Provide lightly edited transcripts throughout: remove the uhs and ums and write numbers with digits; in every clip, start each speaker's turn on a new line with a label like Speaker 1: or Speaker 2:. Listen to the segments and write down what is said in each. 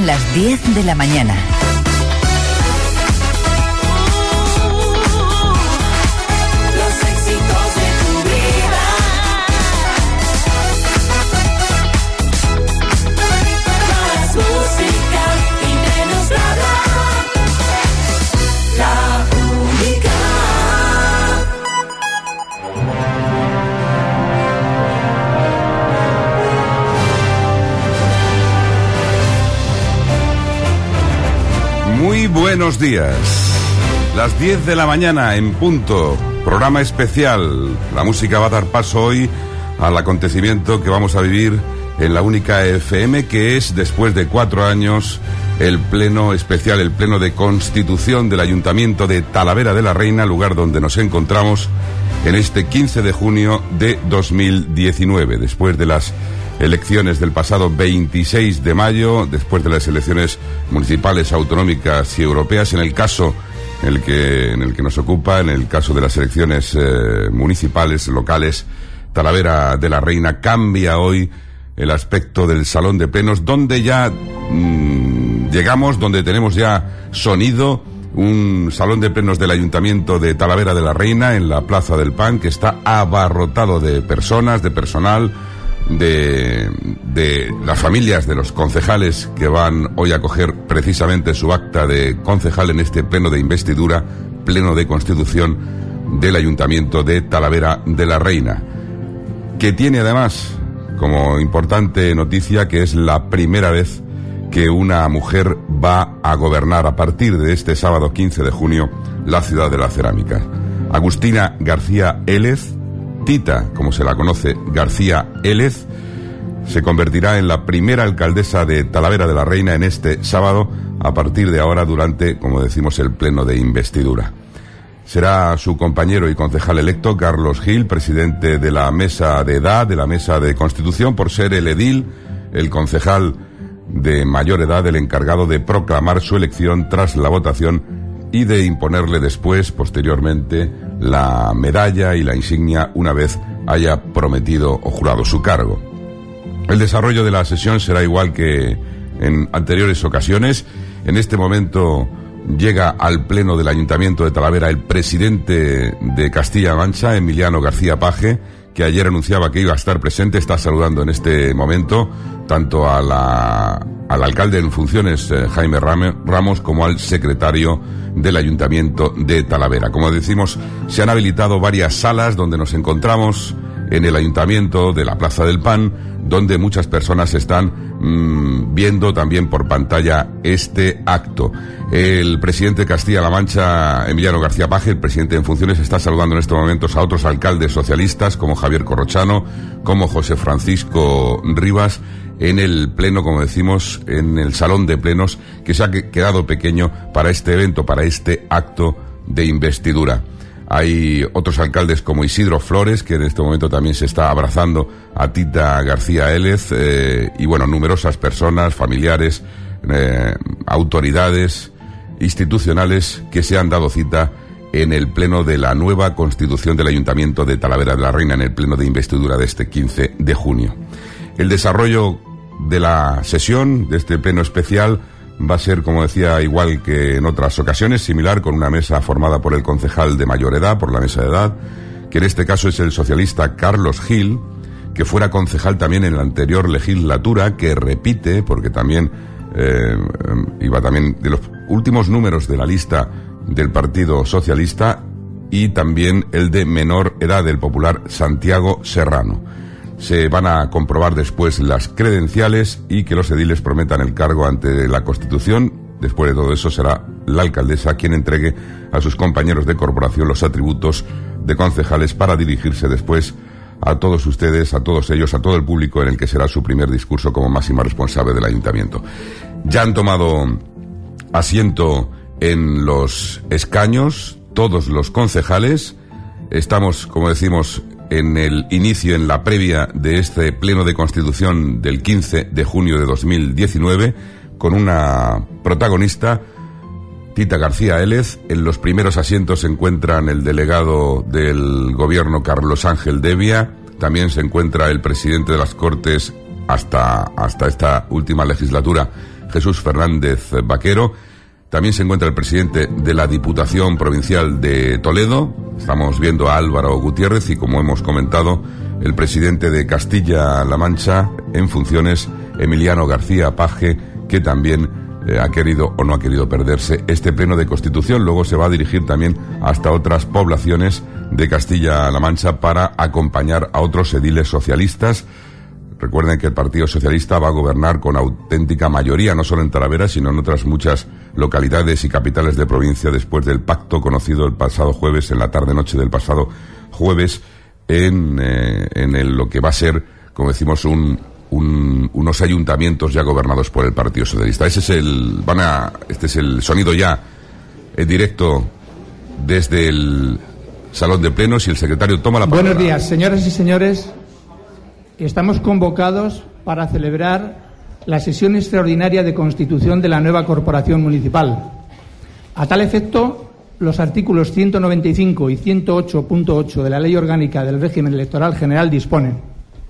Speaker 1: las 10 de la mañana.
Speaker 2: Muy buenos días. Las 10 de la mañana en punto. Programa especial. La música va a dar paso hoy al acontecimiento que vamos a vivir en la única FM, que es, después de 4 años, el pleno especial, el pleno de constitución del Ayuntamiento de Talavera de la Reina, lugar donde nos encontramos en este 15 de junio de 2019, después de las elecciones del pasado 26 de mayo, después de las elecciones municipales, autonómicas y europeas. En el caso en el que nos ocupa, en el caso de las elecciones municipales, locales, Talavera de la Reina cambia hoy el aspecto del salón de plenos, donde ya llegamos, donde tenemos ya sonido, un salón de plenos del Ayuntamiento de Talavera de la Reina en la Plaza del Pan, que está abarrotado de personas, de personal, de las familias de los concejales que van hoy a coger precisamente su acta de concejal en este pleno de investidura, pleno de constitución del Ayuntamiento de Talavera de la Reina, que tiene además como importante noticia que es la primera vez que una mujer va a gobernar a partir de este sábado 15 de junio la ciudad de la cerámica. Agustina García Élez, Tita, como se la conoce, García Élez, se convertirá en la primera alcaldesa de Talavera de la Reina en este sábado, a partir de ahora, durante, como decimos, el pleno de investidura. Será su compañero y concejal electo, Carlos Gil, presidente de la mesa de edad, de la mesa de constitución, por ser el edil, el concejal de mayor edad, el encargado de proclamar su elección tras la votación y de imponerle después, posteriormente, la medalla y la insignia una vez haya prometido o jurado su cargo. El desarrollo de la sesión será igual que en anteriores ocasiones. En este momento llega al pleno del Ayuntamiento de Talavera el presidente de Castilla-La Mancha, Emiliano García Paje, que ayer anunciaba que iba a estar presente. Está saludando en este momento tanto al alcalde en funciones, Jaime Ramos, como al secretario del Ayuntamiento de Talavera. Como decimos, se han habilitado varias salas donde nos encontramos en el Ayuntamiento de la Plaza del Pan, donde muchas personas están viendo también por pantalla este acto. El presidente de Castilla-La Mancha, Emiliano García Paje, el presidente en funciones, está saludando en estos momentos a otros alcaldes socialistas como Javier Corrochano, como José Francisco Rivas, en el pleno, como decimos, en el salón de plenos, que se ha quedado pequeño para este evento, para este acto de investidura. Hay otros alcaldes como Isidro Flores, que en este momento también se está abrazando a Tita García Élez, y bueno, numerosas personas, familiares, autoridades institucionales que se han dado cita en el pleno de la nueva constitución del Ayuntamiento de Talavera de la Reina, en el pleno de investidura de este 15 de junio. El desarrollo de la sesión, de este pleno especial, va a ser, como decía, igual que en otras ocasiones, similar, con una mesa formada por el concejal de mayor edad, por la mesa de edad, que en este caso es el socialista Carlos Gil, que fuera concejal también en la anterior legislatura, que repite, porque también iba también de los últimos números de la lista del Partido Socialista, y también el de menor edad del popular Santiago Serrano. Se van a comprobar después las credenciales y que los ediles prometan el cargo ante la Constitución. Después de todo eso será la alcaldesa quien entregue a sus compañeros de corporación los atributos de concejales para dirigirse después a todos ustedes, a todos ellos, a todo el público, en el que será su primer discurso como máxima responsable del Ayuntamiento. Ya han tomado asiento en los escaños todos los concejales. Estamos, como decimos, en el inicio, en la previa de este pleno de constitución del 15 de junio de 2019, con una protagonista, Tita García Élez. En los primeros asientos se encuentran el delegado del gobierno, Carlos Ángel Devia. También se encuentra el presidente de las Cortes hasta esta última legislatura, Jesús Fernández Vaquero. También se encuentra el presidente de la Diputación Provincial de Toledo. Estamos viendo a Álvaro Gutiérrez y, como hemos comentado, el presidente de Castilla-La Mancha en funciones, Emiliano García Paje, que también ha querido o no ha querido perderse este pleno de Constitución. Luego se va a dirigir también hasta otras poblaciones de Castilla-La Mancha para acompañar a otros ediles socialistas. Recuerden que el Partido Socialista va a gobernar con auténtica mayoría, no solo en Talavera, sino en otras muchas localidades y capitales de provincia, después del pacto conocido el pasado jueves, en la tarde-noche del pasado jueves, en lo que va a ser, como decimos, unos ayuntamientos ya gobernados por el Partido Socialista. Este es el sonido ya en directo desde el Salón de Plenos, y el secretario toma la palabra.
Speaker 1: Buenos días, señoras y señores. Estamos convocados para celebrar la sesión extraordinaria de constitución de la nueva corporación municipal. A tal efecto, los artículos 195 y 108.8 de la Ley Orgánica del Régimen Electoral General disponen: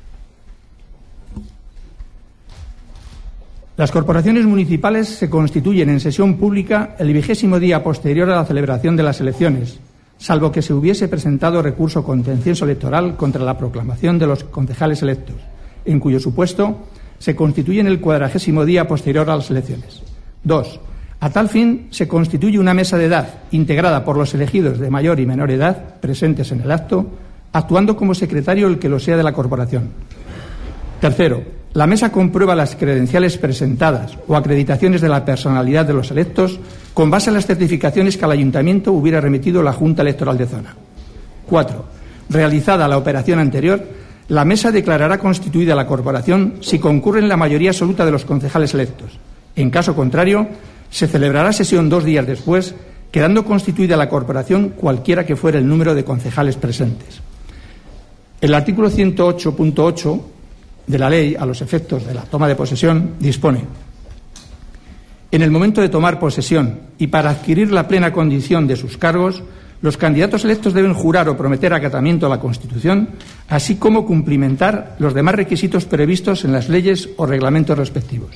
Speaker 1: las corporaciones municipales se constituyen en sesión pública el 20º día posterior a la celebración de las elecciones, salvo que se hubiese presentado recurso contencioso electoral contra la proclamación de los concejales electos, en cuyo supuesto se constituye en el 40º día posterior a las elecciones. 2. A tal fin se constituye una mesa de edad integrada por los elegidos de mayor y menor edad presentes en el acto, actuando como secretario el que lo sea de la corporación. 3. La mesa comprueba las credenciales presentadas o acreditaciones de la personalidad de los electos con base en las certificaciones que al ayuntamiento hubiera remitido la Junta Electoral de Zona. 4. Realizada la operación anterior, la mesa declarará constituida la corporación si concurren la mayoría absoluta de los concejales electos. En caso contrario, se celebrará sesión 2 días después, quedando constituida la corporación cualquiera que fuera el número de concejales presentes. El artículo 108.8 de la ley, a los efectos de la toma de posesión, dispone: en el momento de tomar posesión y para adquirir la plena condición de sus cargos, los candidatos electos deben jurar o prometer acatamiento a la Constitución, así como cumplimentar los demás requisitos previstos en las leyes o reglamentos respectivos.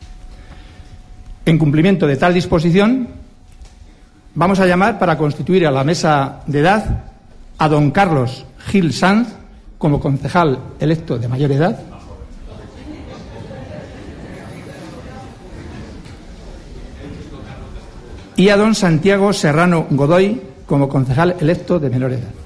Speaker 1: En cumplimiento de tal disposición, vamos a llamar para constituir a la mesa de edad a don Carlos Gil Sanz como concejal electo de mayor edad, y a don Santiago Serrano Godoy como concejal electo de menor edad.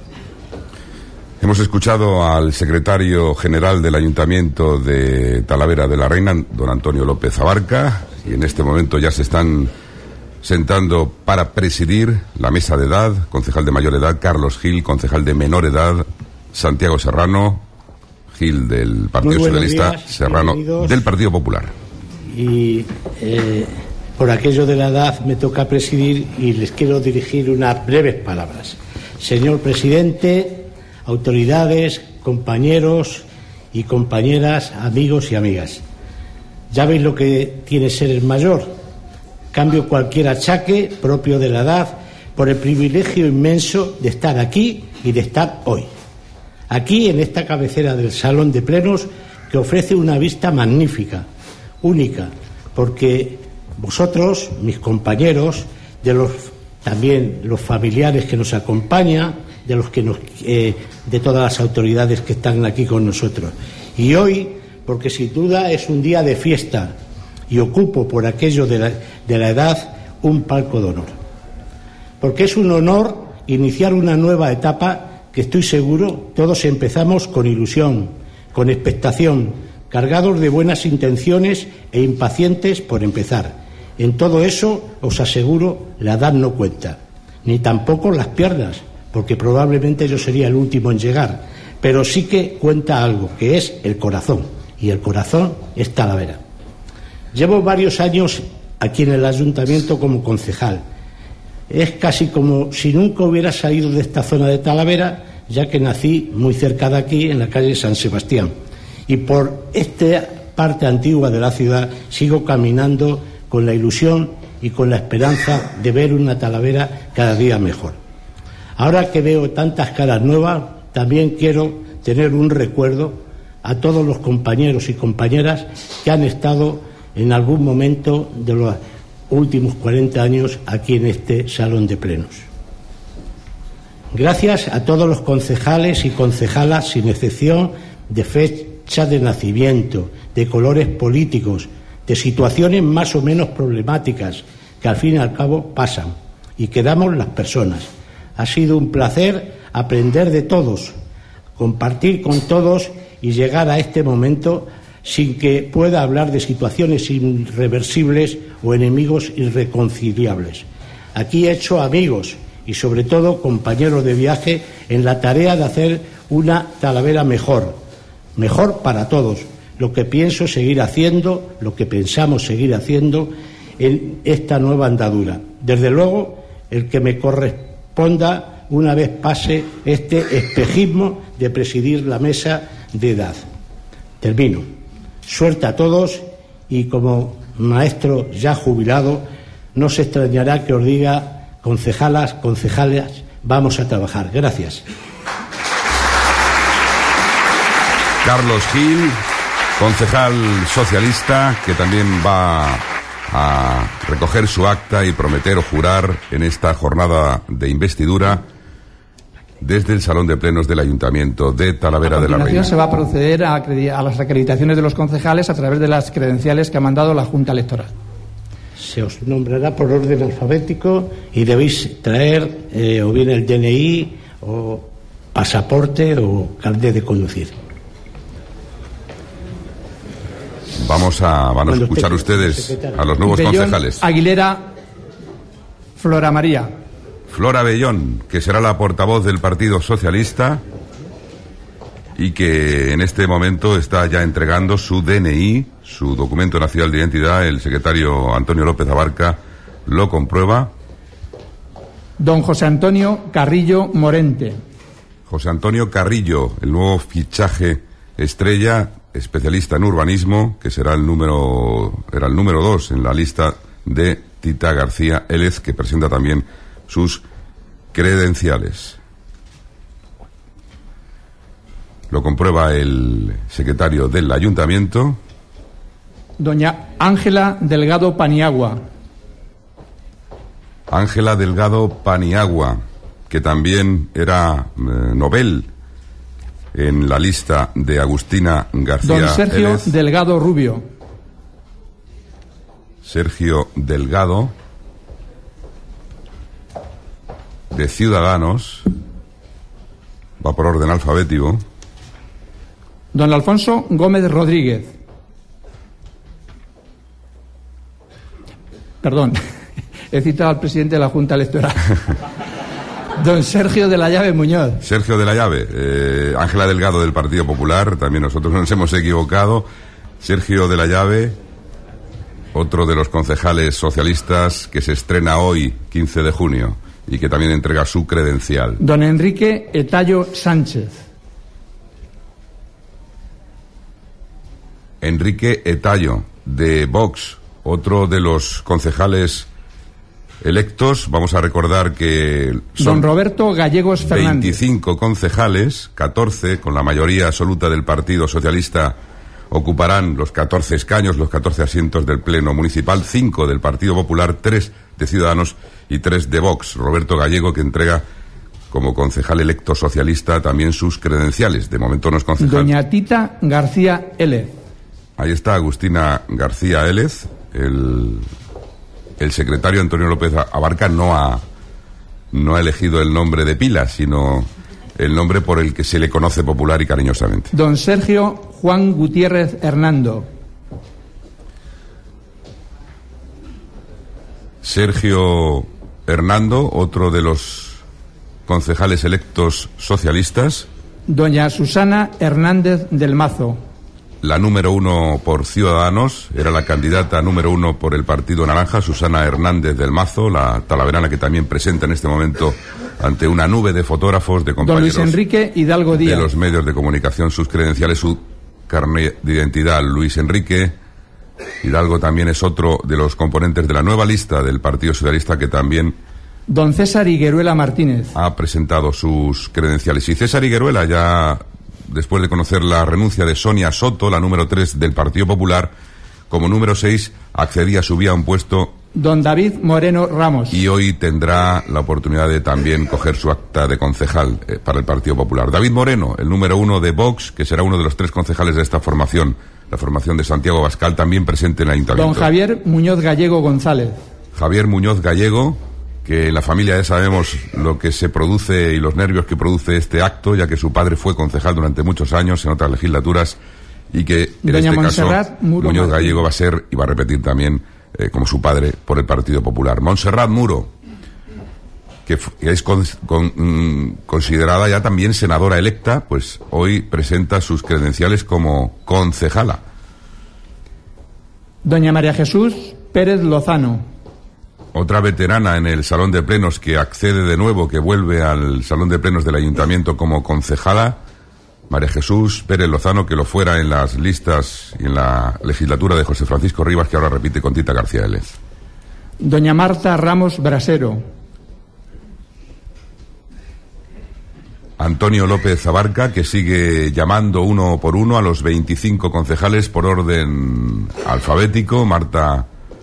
Speaker 2: Hemos escuchado al secretario general del Ayuntamiento de Talavera de la Reina, don Antonio López Abarca, y en este momento ya se están sentando para presidir la mesa de edad: concejal de mayor edad Carlos Gil, concejal de menor edad Santiago Serrano, Gil del Partido Socialista, días, Serrano del Partido Popular.
Speaker 3: Y por aquello de la edad me toca presidir y les quiero dirigir unas breves palabras. Señor presidente, autoridades, compañeros y compañeras, amigos y amigas, ya veis lo que tiene ser el mayor. Cambio cualquier achaque propio de la edad por el privilegio inmenso de estar aquí y de estar hoy. Aquí, en esta cabecera del Salón de Plenos, que ofrece una vista magnífica, única, porque vosotros, mis compañeros, también los familiares que nos acompañan, de todas las autoridades que están aquí con nosotros. Y hoy, porque sin duda es un día de fiesta, y ocupo por aquello de la edad un palco de honor. Porque es un honor iniciar una nueva etapa que estoy seguro todos empezamos con ilusión, con expectación, cargados de buenas intenciones e impacientes por empezar. En todo eso, os aseguro, la edad no cuenta, ni tampoco las piernas, porque probablemente yo sería el último en llegar, pero sí que cuenta algo, que es el corazón, y el corazón es Talavera. Llevo varios años aquí en el ayuntamiento como concejal. Es casi como si nunca hubiera salido de esta zona de Talavera, ya que nací muy cerca de aquí, en la calle San Sebastián. Y por esta parte antigua de la ciudad sigo caminando con la ilusión y con la esperanza de ver una Talavera cada día mejor. Ahora que veo tantas caras nuevas, también quiero tener un recuerdo a todos los compañeros y compañeras que han estado en algún momento de los últimos 40 años aquí en este salón de plenos. Gracias a todos los concejales y concejalas, sin excepción de fecha de nacimiento, de colores políticos, de situaciones más o menos problemáticas que al fin y al cabo pasan y quedamos las personas. Ha sido un placer aprender de todos, compartir con todos y llegar a este momento sin que pueda hablar de situaciones irreversibles o enemigos irreconciliables. Aquí he hecho amigos y sobre todo compañeros de viaje en la tarea de hacer una Talavera mejor para todos, lo que pienso seguir haciendo, lo que pensamos seguir haciendo en esta nueva andadura. Desde luego, el que me corresponda una vez pase este espejismo de presidir la mesa de edad. Termino. Suerte a todos y como maestro ya jubilado, no se extrañará que os diga concejales, vamos a trabajar. Gracias.
Speaker 2: Carlos Gil, concejal socialista, que también va a recoger su acta y prometer o jurar en esta jornada de investidura desde el Salón de Plenos del Ayuntamiento de Talavera de la Reina.
Speaker 1: A continuación se va a proceder a las acreditaciones de los concejales a través de las credenciales que ha mandado la Junta Electoral.
Speaker 3: Se os nombrará por orden alfabético y debéis traer o bien el DNI o pasaporte o carnet de conducir.
Speaker 2: Van a escuchar ustedes a los nuevos
Speaker 1: Bellón,
Speaker 2: concejales.
Speaker 1: Aguilera, Flora María.
Speaker 2: Flora Bellón, que será la portavoz del Partido Socialista y que en este momento está ya entregando su DNI, su documento nacional de identidad. El secretario Antonio López Abarca lo comprueba.
Speaker 1: Don José Antonio Carrillo Morente.
Speaker 2: José Antonio Carrillo, el nuevo fichaje estrella, especialista en urbanismo, que era el número 2 en la lista de Tita García Élez, que presenta también sus credenciales. Lo comprueba el secretario del Ayuntamiento.
Speaker 1: Doña Ángela Delgado Paniagua.
Speaker 2: Ángela Delgado Paniagua, que también era Nobel en la lista de Agustina García
Speaker 1: Don Sergio
Speaker 2: Élez.
Speaker 1: Delgado Rubio.
Speaker 2: Sergio Delgado, de Ciudadanos, va por orden alfabético.
Speaker 1: Don Alfonso Gómez Rodríguez. Perdón, he citado al presidente de la Junta Electoral. Don Sergio de la Llave Muñoz.
Speaker 2: Sergio de la Llave. Ángela Delgado del Partido Popular, también nosotros nos hemos equivocado. Sergio de la Llave, otro de los concejales socialistas que se estrena hoy, 15 de junio, y que también entrega su credencial.
Speaker 1: Don Enrique Etayo Sánchez.
Speaker 2: Enrique Etayo, de Vox, otro de los concejales electos. Vamos a recordar que son
Speaker 1: Don Roberto Gallegos Fernández.
Speaker 2: 25 concejales, 14 con la mayoría absoluta del Partido Socialista ocuparán los 14 escaños, los 14 asientos del Pleno Municipal, 5 del Partido Popular, 3 de Ciudadanos y 3 de Vox. Roberto Gallego, que entrega como concejal electo socialista también sus credenciales. De momento no es concejal.
Speaker 1: Doña Tita García Élez.
Speaker 2: Ahí está Agustina García Élez. El secretario Antonio López Abarca no ha elegido el nombre de pila, sino el nombre por el que se le conoce popular y cariñosamente.
Speaker 1: Don Sergio Juan Gutiérrez Hernando.
Speaker 2: Sergio Hernando, otro de los concejales electos socialistas.
Speaker 1: Doña Susana Hernández del Mazo.
Speaker 2: La número 1 por Ciudadanos, era la candidata número 1 por el Partido Naranja, Susana Hernández del Mazo, la talaverana, que también presenta en este momento ante una nube de fotógrafos, de compañeros
Speaker 1: Don Luis Enrique Hidalgo Díaz.
Speaker 2: de los medios de comunicación, sus credenciales, su carnet de identidad. Luis Enrique Hidalgo también es otro de los componentes de la nueva lista del Partido Socialista, que también
Speaker 1: Don César Higueruela Martínez.
Speaker 2: ha presentado sus credenciales. Y César Higueruela, ya después de conocer la renuncia de Sonia Soto, la número 3 del Partido Popular, Como número 6 accedía, subía a un puesto
Speaker 1: don David Moreno Ramos.
Speaker 2: Y hoy tendrá la oportunidad de también coger su acta de concejal para el Partido Popular. David Moreno, el número 1 de Vox, que será uno de los 3 concejales de esta formación. La formación de Santiago Abascal, también presente en el Ayuntamiento.
Speaker 1: Don Javier Muñoz Gallego González.
Speaker 2: Javier Muñoz Gallego, que en la familia ya sabemos lo que se produce y los nervios que produce este acto, ya que su padre fue concejal durante muchos años en otras legislaturas, y que en
Speaker 1: Doña
Speaker 2: este
Speaker 1: Montserrat
Speaker 2: caso
Speaker 1: Muro
Speaker 2: Muñoz
Speaker 1: Martín.
Speaker 2: Gallego va a ser, y va a repetir también, como su padre, por el Partido Popular. Montserrat Muro, que es considerada ya también senadora electa, pues hoy presenta sus credenciales como concejala.
Speaker 1: Doña María Jesús Pérez Lozano.
Speaker 2: Otra veterana en el Salón de Plenos que accede de nuevo, que vuelve al Salón de Plenos del Ayuntamiento como concejala, María Jesús Pérez Lozano, que lo fuera en las listas y en la legislatura de José Francisco Rivas, que ahora repite con Tita García Vélez.
Speaker 1: Doña Marta Ramos Brasero.
Speaker 2: Antonio López Abarca, que sigue llamando uno por uno a los 25 concejales por orden alfabético. Marta,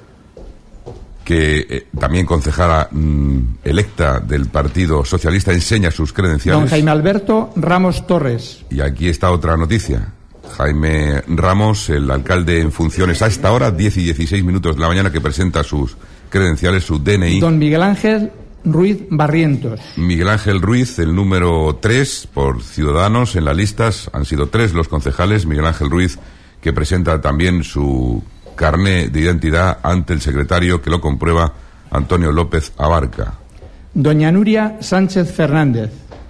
Speaker 2: que también concejala electa del Partido Socialista, enseña sus credenciales.
Speaker 1: Don Jaime Alberto Ramos Torres.
Speaker 2: Y aquí está otra noticia. Jaime Ramos, el alcalde en funciones a esta hora, 10 y 16 minutos de la mañana, que presenta sus credenciales, su DNI.
Speaker 1: Don Miguel Ángel Ruiz Barrientos.
Speaker 2: Miguel Ángel Ruiz, el número 3 por Ciudadanos en las listas. Han sido 3 los concejales. Miguel Ángel Ruiz, que presenta también su carné de identidad ante el secretario, que lo comprueba, Antonio López Abarca.
Speaker 1: Doña Nuria Sánchez Fernández.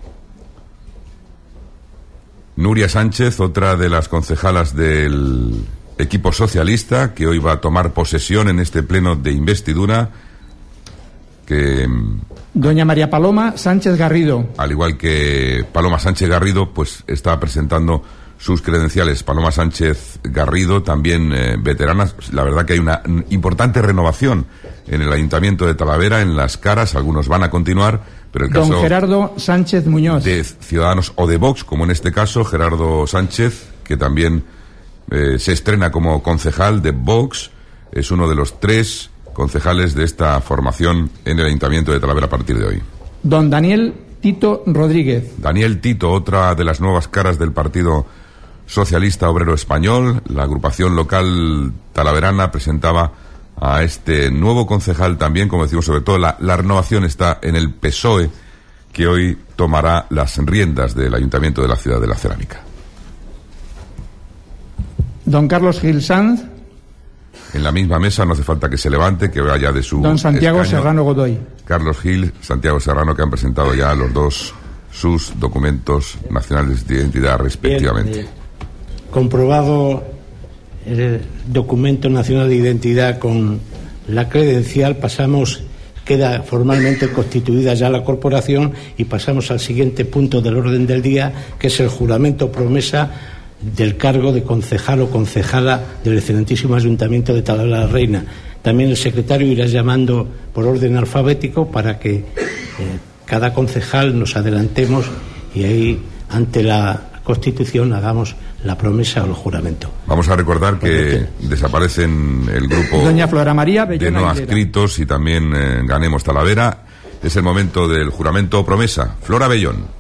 Speaker 2: Nuria Sánchez, otra de las concejalas del equipo socialista, que hoy va a tomar posesión en este pleno de investidura, que
Speaker 1: Doña María Paloma Sánchez Garrido.
Speaker 2: al igual que Paloma Sánchez Garrido, pues está presentando sus credenciales. Paloma Sánchez Garrido, también veterana. La verdad que hay una importante renovación en el Ayuntamiento de Talavera, en las caras. Algunos van a continuar, pero el caso
Speaker 1: Don Gerardo Sánchez Muñoz.
Speaker 2: de Ciudadanos o de Vox, como en este caso, Gerardo Sánchez, que también se estrena como concejal de Vox, es uno de los 3 concejales de esta formación en el Ayuntamiento de Talavera a partir de hoy.
Speaker 1: Don Daniel Tito Rodríguez.
Speaker 2: Daniel Tito, otra de las nuevas caras del Partido Socialista Obrero Español. La agrupación local talaverana presentaba a este nuevo concejal también, como decimos, sobre todo la renovación está en el PSOE, que hoy tomará las riendas del Ayuntamiento de la Ciudad de la Cerámica.
Speaker 1: Don Carlos Gil Sanz.
Speaker 2: En la misma mesa, no hace falta que se levante, que vaya de su
Speaker 1: Don Santiago
Speaker 2: escaño,
Speaker 1: Serrano Godoy.
Speaker 2: Carlos Gil, Santiago Serrano, que han presentado ya los 2 sus documentos nacionales de identidad respectivamente.
Speaker 3: Bien, comprobado el documento nacional de identidad con la credencial, queda formalmente constituida ya la corporación y pasamos al siguiente punto del orden del día, que es el juramento promesa del cargo de concejal o concejala del excelentísimo Ayuntamiento de Talavera la Reina. También el secretario irá llamando por orden alfabético para que cada concejal nos adelantemos y ahí, ante la Constitución, hagamos la promesa o el juramento.
Speaker 2: Vamos a recordar que desaparecen el grupo
Speaker 1: Doña Flora María
Speaker 2: de
Speaker 1: Bellona
Speaker 2: no
Speaker 1: Aguilera.
Speaker 2: adscritos y también Ganemos Talavera. Es el momento del juramento o promesa. Flora Bellón.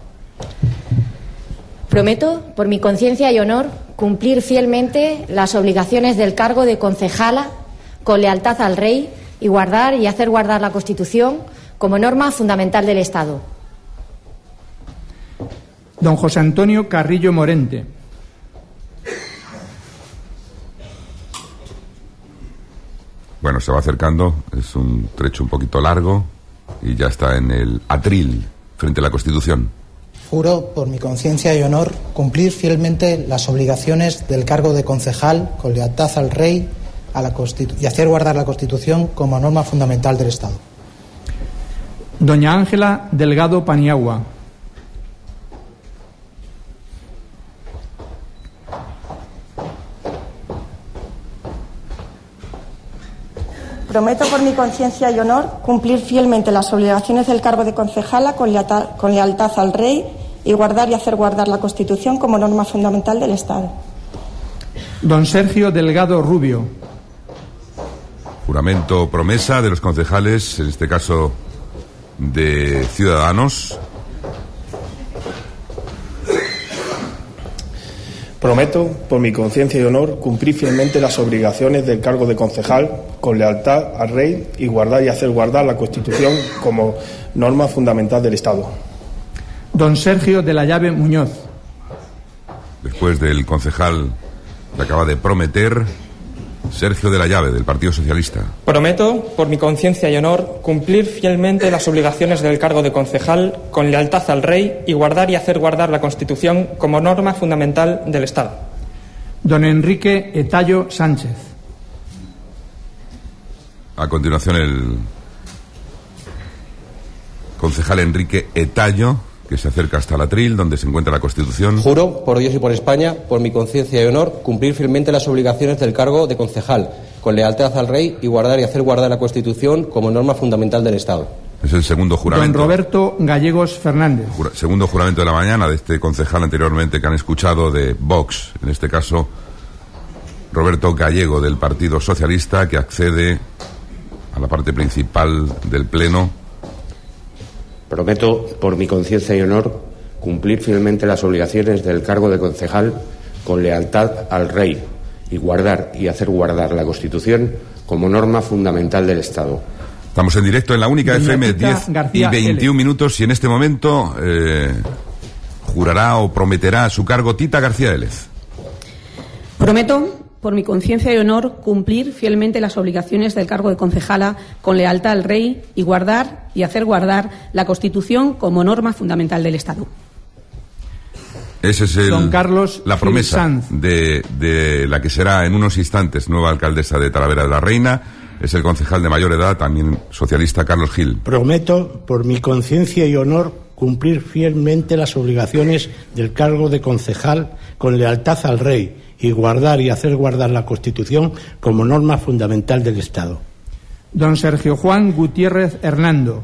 Speaker 4: Prometo, por mi conciencia y honor, cumplir fielmente las obligaciones del cargo de concejala con lealtad al Rey y guardar y hacer guardar la Constitución como norma fundamental del Estado.
Speaker 1: Don José Antonio Carrillo Morente.
Speaker 2: Bueno, se va acercando, es un trecho un poquito largo y ya está en el atril frente a la Constitución.
Speaker 5: Juro, por mi conciencia y honor, cumplir fielmente las obligaciones del cargo de concejal con lealtad al Rey y hacer guardar la Constitución como norma fundamental del Estado.
Speaker 1: Doña Ángela Delgado Paniagua.
Speaker 6: Prometo por mi conciencia y honor cumplir fielmente las obligaciones del cargo de concejala con lealtad al Rey y guardar y hacer guardar la Constitución como norma fundamental del Estado.
Speaker 1: Don Sergio Delgado Rubio.
Speaker 2: Juramento promesa de los concejales, en este caso de Ciudadanos.
Speaker 7: Prometo, por mi conciencia y honor, cumplir fielmente las obligaciones del cargo de concejal con lealtad al Rey y guardar y hacer guardar la Constitución como norma fundamental del Estado.
Speaker 1: Don Sergio de la Llave Muñoz.
Speaker 2: Después del concejal que acaba de prometer, Sergio de la Llave, del Partido Socialista.
Speaker 8: Prometo, por mi conciencia y honor, cumplir fielmente las obligaciones del cargo de concejal con lealtad al Rey y guardar y hacer guardar la Constitución como norma fundamental del Estado.
Speaker 1: Don Enrique Etallo Sánchez.
Speaker 2: A continuación, el concejal Enrique Etallo, que se acerca hasta el atril, donde se encuentra la Constitución.
Speaker 9: Juro, por Dios y por España, por mi conciencia y honor, cumplir fielmente las obligaciones del cargo de concejal, con lealtad al Rey y guardar y hacer guardar la Constitución como norma fundamental del Estado.
Speaker 2: Es el segundo juramento.
Speaker 1: Don Roberto Gallegos Fernández.
Speaker 2: Segundo juramento de la mañana de este concejal anteriormente que han escuchado de Vox, en este caso Roberto Gallego, del Partido Socialista, que accede a la parte principal del Pleno.
Speaker 10: Prometo, por mi conciencia y honor, cumplir fielmente las obligaciones del cargo de concejal con lealtad al Rey y guardar y hacer guardar la Constitución como norma fundamental del Estado.
Speaker 2: Estamos en directo en la única
Speaker 1: Doña
Speaker 2: FM,
Speaker 1: Tita
Speaker 2: 10
Speaker 1: García
Speaker 2: y 21 minutos, y en este momento jurará o prometerá su cargo Tita García Élez.
Speaker 11: Prometo, por mi conciencia y honor, cumplir fielmente las obligaciones del cargo de concejala con lealtad al Rey y guardar y hacer guardar la Constitución como norma fundamental del Estado.
Speaker 2: Ese es
Speaker 1: Don Carlos
Speaker 2: la promesa
Speaker 1: Gil Sanz.
Speaker 2: de la que será en unos instantes nueva alcaldesa de Talavera de la Reina. Es el concejal de mayor edad, también socialista, Carlos Gil.
Speaker 3: Prometo, por mi conciencia y honor, cumplir fielmente las obligaciones del cargo de concejal con lealtad al Rey y guardar y hacer guardar la Constitución como norma fundamental del Estado.
Speaker 1: Don Sergio Juan Gutiérrez Hernando.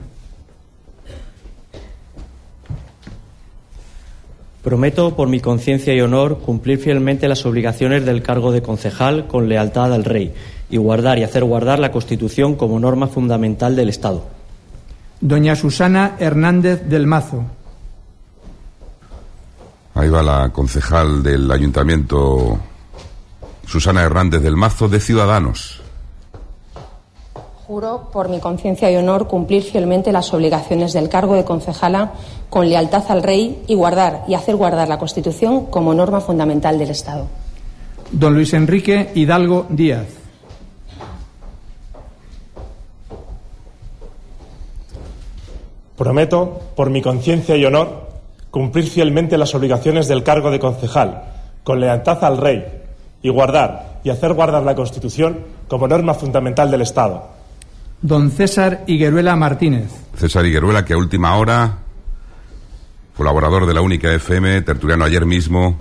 Speaker 12: Prometo, por mi conciencia y honor, cumplir fielmente las obligaciones del cargo de concejal con lealtad al Rey y guardar y hacer guardar la Constitución como norma fundamental del Estado.
Speaker 1: Doña Susana Hernández del Mazo.
Speaker 2: Ahí va la concejal del Ayuntamiento, Susana Hernández del Mazo, de Ciudadanos.
Speaker 13: Juro, por mi conciencia y honor, cumplir fielmente las obligaciones del cargo de concejala con lealtad al Rey y guardar y hacer guardar la Constitución como norma fundamental del Estado.
Speaker 1: Don Luis Enrique Hidalgo Díaz.
Speaker 7: Prometo, por mi conciencia y honor, cumplir fielmente las obligaciones del cargo de concejal con lealtad al Rey y guardar y hacer guardar la Constitución como norma fundamental del Estado.
Speaker 1: Don César Higueruela Martínez.
Speaker 2: César Higueruela, que a última hora, colaborador de la única FM, tertuliano ayer mismo.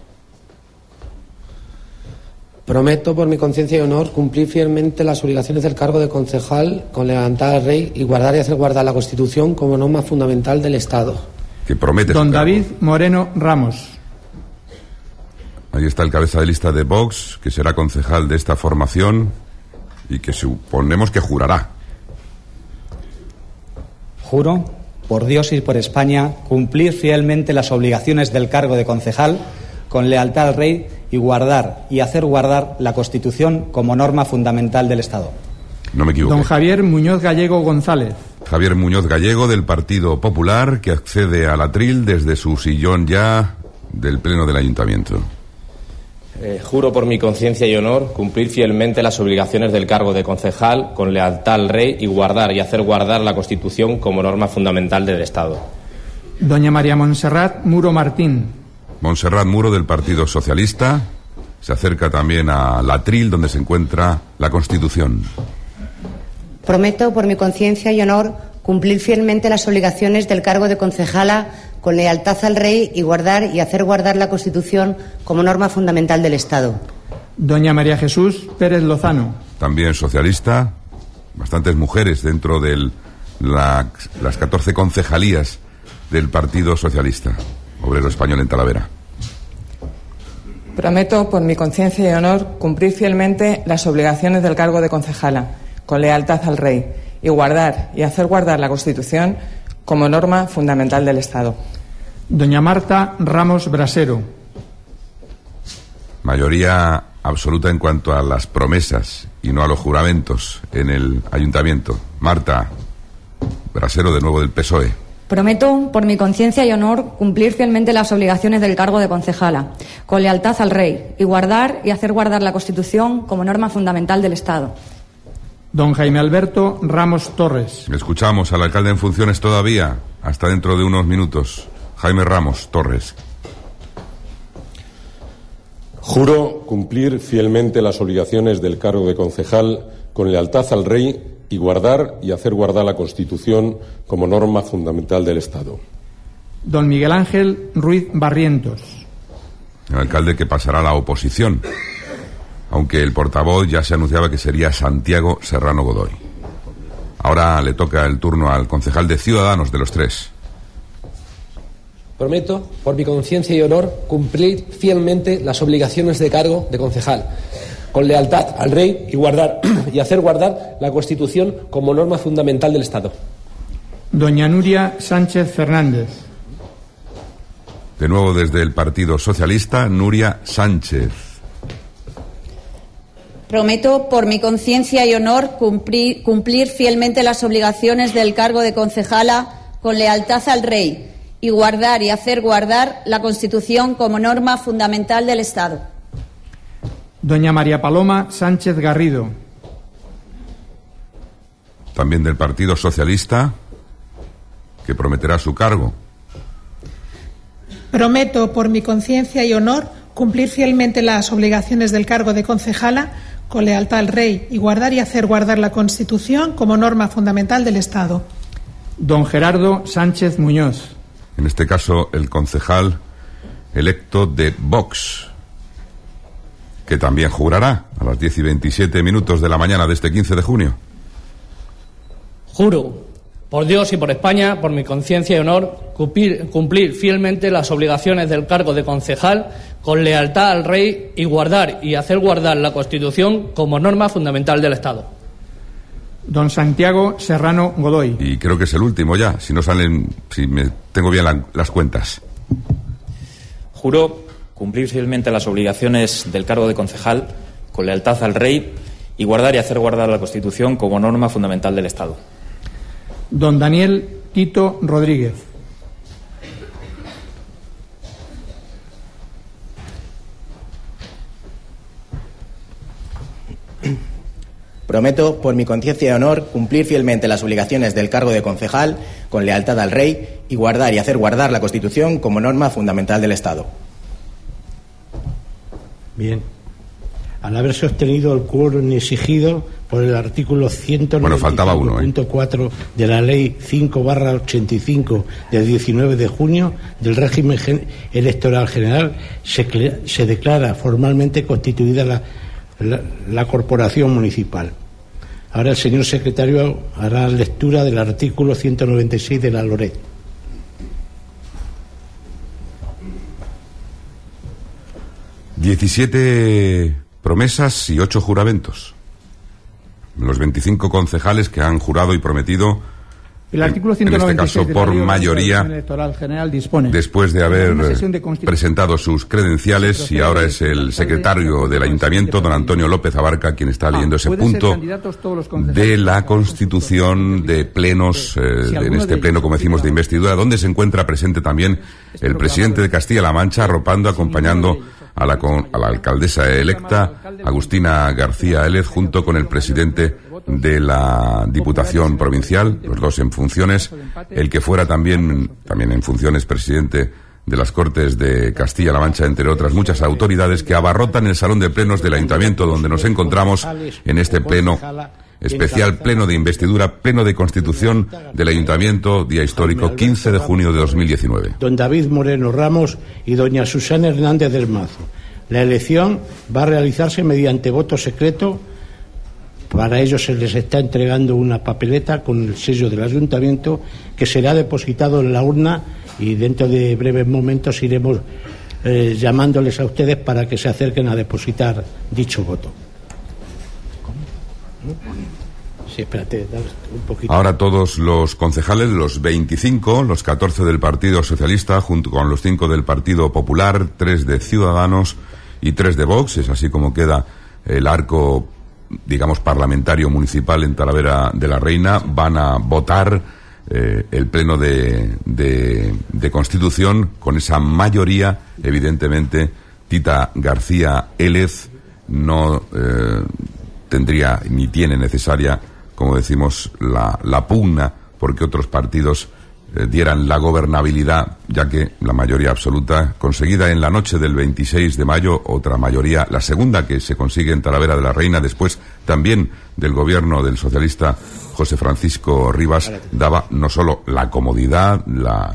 Speaker 9: Prometo, por mi conciencia y honor, cumplir fielmente las obligaciones del cargo de concejal con lealtad al Rey y guardar y hacer guardar la Constitución como norma fundamental del Estado.
Speaker 2: Que promete.
Speaker 1: Don David Moreno Ramos.
Speaker 2: Ahí está el cabeza de lista de Vox, que será concejal de esta formación y que suponemos que jurará.
Speaker 14: Juro, por Dios y por España, cumplir fielmente las obligaciones del cargo de concejal con lealtad al Rey y guardar y hacer guardar la Constitución como norma fundamental del Estado.
Speaker 2: No me equivoco.
Speaker 1: Don Javier Muñoz Gallego González.
Speaker 2: Javier Muñoz Gallego, del Partido Popular, que accede al atril desde su sillón ya del Pleno del Ayuntamiento.
Speaker 15: Juro por mi conciencia y honor cumplir fielmente las obligaciones del cargo de concejal con lealtad al Rey y guardar y hacer guardar la Constitución como norma fundamental del Estado.
Speaker 1: Doña María Montserrat Muro Martín.
Speaker 2: Montserrat Muro, del Partido Socialista, se acerca también al atril donde se encuentra la Constitución.
Speaker 16: Prometo, por mi conciencia y honor, cumplir fielmente las obligaciones del cargo de concejala con lealtad al Rey y guardar y hacer guardar la Constitución como norma fundamental del Estado.
Speaker 1: Doña María Jesús Pérez Lozano.
Speaker 2: También socialista, bastantes mujeres dentro de las 14 concejalías del Partido Socialista Obrero Español en Talavera.
Speaker 17: Prometo, por mi conciencia y honor, cumplir fielmente las obligaciones del cargo de concejala, con lealtad al Rey, y guardar y hacer guardar la Constitución como norma fundamental del Estado.
Speaker 1: Doña Marta Ramos Brasero.
Speaker 2: Mayoría absoluta en cuanto a las promesas y no a los juramentos en el ayuntamiento. Marta Brasero, de nuevo del PSOE.
Speaker 4: Prometo, por mi conciencia y honor, cumplir fielmente las obligaciones del cargo de concejala, con lealtad al Rey, y guardar y hacer guardar la Constitución como norma fundamental del Estado.
Speaker 1: Don Jaime Alberto Ramos Torres.
Speaker 2: Escuchamos al alcalde en funciones todavía, hasta dentro de unos minutos. Jaime Ramos Torres.
Speaker 18: Juro cumplir fielmente las obligaciones del cargo de concejal con lealtad al Rey y guardar y hacer guardar la Constitución como norma fundamental del Estado.
Speaker 1: Don Miguel Ángel Ruiz Barrientos.
Speaker 2: El alcalde que pasará a la oposición, aunque el portavoz ya se anunciaba que sería Santiago Serrano Godoy. Ahora le toca el turno al concejal de Ciudadanos de los tres.
Speaker 19: Prometo, por mi conciencia y honor, cumplir fielmente las obligaciones de cargo de concejal, con lealtad al Rey y guardar y hacer guardar la Constitución como norma fundamental del Estado.
Speaker 1: Doña Nuria Sánchez Fernández.
Speaker 2: De nuevo desde el Partido Socialista, Nuria Sánchez.
Speaker 20: Prometo, por mi conciencia y honor, cumplir fielmente las obligaciones del cargo de concejala con lealtad al Rey y guardar y hacer guardar la Constitución como norma fundamental del Estado.
Speaker 1: Doña María Paloma Sánchez Garrido.
Speaker 2: También del Partido Socialista, que prometerá su cargo.
Speaker 21: Prometo, por mi conciencia y honor, cumplir fielmente las obligaciones del cargo de concejala con lealtad al Rey y guardar y hacer guardar la Constitución como norma fundamental del Estado.
Speaker 1: Don Gerardo Sánchez Muñoz.
Speaker 2: En este caso, el concejal electo de Vox, que también jurará a las 10:27 de la mañana de este 15 de junio.
Speaker 22: Juro, por Dios y por España, por mi conciencia y honor, cumplir fielmente las obligaciones del cargo de concejal con lealtad al Rey y guardar y hacer guardar la Constitución como norma fundamental del Estado.
Speaker 1: Don Santiago Serrano Godoy.
Speaker 2: Y creo que es el último ya, si no salen, si me tengo bien las cuentas.
Speaker 23: Juro cumplir fielmente las obligaciones del cargo de concejal con lealtad al Rey y guardar y hacer guardar la Constitución como norma fundamental del Estado.
Speaker 1: Don Daniel Tito Rodríguez.
Speaker 24: Prometo, por mi conciencia y honor, cumplir fielmente las obligaciones del cargo de concejal con lealtad al Rey y guardar y hacer guardar la Constitución como norma fundamental del Estado.
Speaker 3: Bien. Al haberse obtenido el quórum exigido por el artículo 195.4 de la Ley 5/85 del 19 de junio del régimen electoral general, se declara formalmente constituida la corporación municipal. Ahora el señor secretario hará lectura del artículo 196 de la LORED.
Speaker 2: ...17 promesas y 8 juramentos. Los 25 concejales que han jurado y prometido...
Speaker 1: El artículo 196
Speaker 2: en este caso por mayoría,
Speaker 1: electoral general dispone,
Speaker 2: después de haber presentado sus credenciales, y ahora es el secretario del ayuntamiento, don Antonio López Abarca, quien está leyendo ese punto de la constitución de plenos, en este pleno, como decimos, de investidura, donde se encuentra presente también el presidente de Castilla-La Mancha, arropando, acompañando a la alcaldesa electa, Agustina García Élez, junto con el presidente de la Diputación Provincial, los dos en funciones, el que fuera también en funciones presidente de las Cortes de Castilla-La Mancha, entre otras muchas autoridades que abarrotan el salón de plenos del Ayuntamiento, donde nos encontramos en este pleno especial, pleno de investidura, pleno de constitución del Ayuntamiento, día histórico, 15 de junio de 2019.
Speaker 3: Don David Moreno Ramos y doña Susana Hernández del Mazo. La elección va a realizarse mediante voto secreto. Para ello se les está entregando una papeleta con el sello del ayuntamiento que será depositado en la urna, y dentro de breves momentos iremos llamándoles a ustedes para que se acerquen a depositar dicho voto. Sí, espérate, dale un poquito.
Speaker 2: Ahora todos los concejales, los 25, los 14 del Partido Socialista, junto con los 5 del Partido Popular, 3 de Ciudadanos y 3 de Vox, es así como queda el arco, digamos, parlamentario municipal en Talavera de la Reina, van a votar el pleno de Constitución con esa mayoría. Evidentemente Tita García Élez no tendría ni tiene necesaria, como decimos, la pugna porque otros partidos dieran la gobernabilidad, ya que la mayoría absoluta conseguida en la noche del 26 de mayo, otra mayoría, la segunda que se consigue en Talavera de la Reina, después también del gobierno del socialista José Francisco Rivas, daba no solo la comodidad, la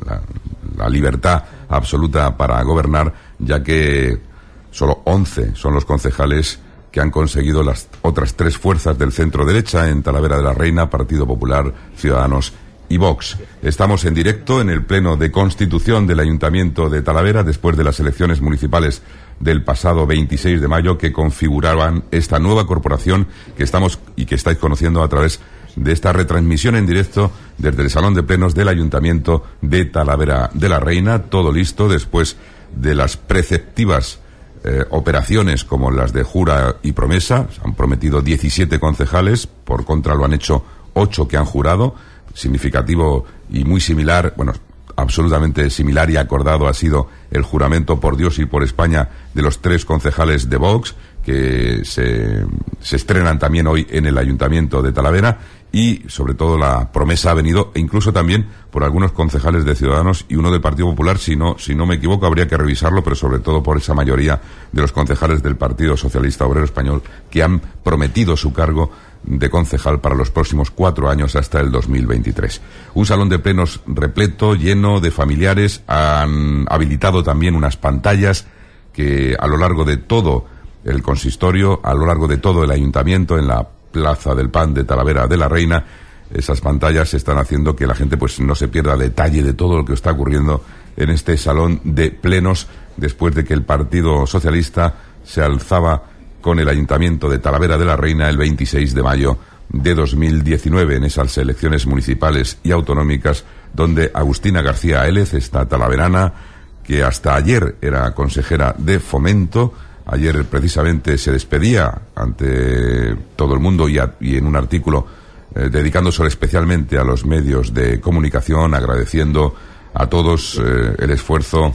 Speaker 2: libertad absoluta para gobernar, ya que solo 11 son los concejales que han conseguido las otras 3 fuerzas del centro derecha en Talavera de la Reina, Partido Popular, Ciudadanos y Vox. Estamos en directo en el pleno de Constitución del Ayuntamiento de Talavera después de las elecciones municipales del pasado 26 de mayo que configuraban esta nueva corporación que estamos y que estáis conociendo a través de esta retransmisión en directo desde el Salón de Plenos del Ayuntamiento de Talavera de la Reina. Todo listo después de las preceptivas operaciones como las de jura y promesa. Se han prometido 17 concejales, por contra lo han hecho 8 que han jurado. Significativo y muy similar, bueno, absolutamente similar y acordado ha sido el juramento por Dios y por España de los 3 concejales de Vox que se estrenan también hoy en el Ayuntamiento de Talavera, y sobre todo la promesa ha venido incluso también por algunos concejales de Ciudadanos y uno del Partido Popular, si no me equivoco, habría que revisarlo, pero sobre todo por esa mayoría de los concejales del Partido Socialista Obrero Español que han prometido su cargo de concejal para los próximos 4 años hasta el 2023. Un salón de plenos repleto, lleno de familiares. Han habilitado también unas pantallas que a lo largo de todo el consistorio, a lo largo de todo el ayuntamiento, en la Plaza del Pan de Talavera de la Reina, esas pantallas están haciendo que la gente pues no se pierda detalle de todo lo que está ocurriendo en este salón de plenos después de que el Partido Socialista se alzaba con el Ayuntamiento de Talavera de la Reina el 26 de mayo de 2019 en esas elecciones municipales y autonómicas, donde Agustina García Élez, esta talaverana que hasta ayer era consejera de Fomento, ayer precisamente se despedía ante todo el mundo y en un artículo dedicándose especialmente a los medios de comunicación, agradeciendo a todos el esfuerzo,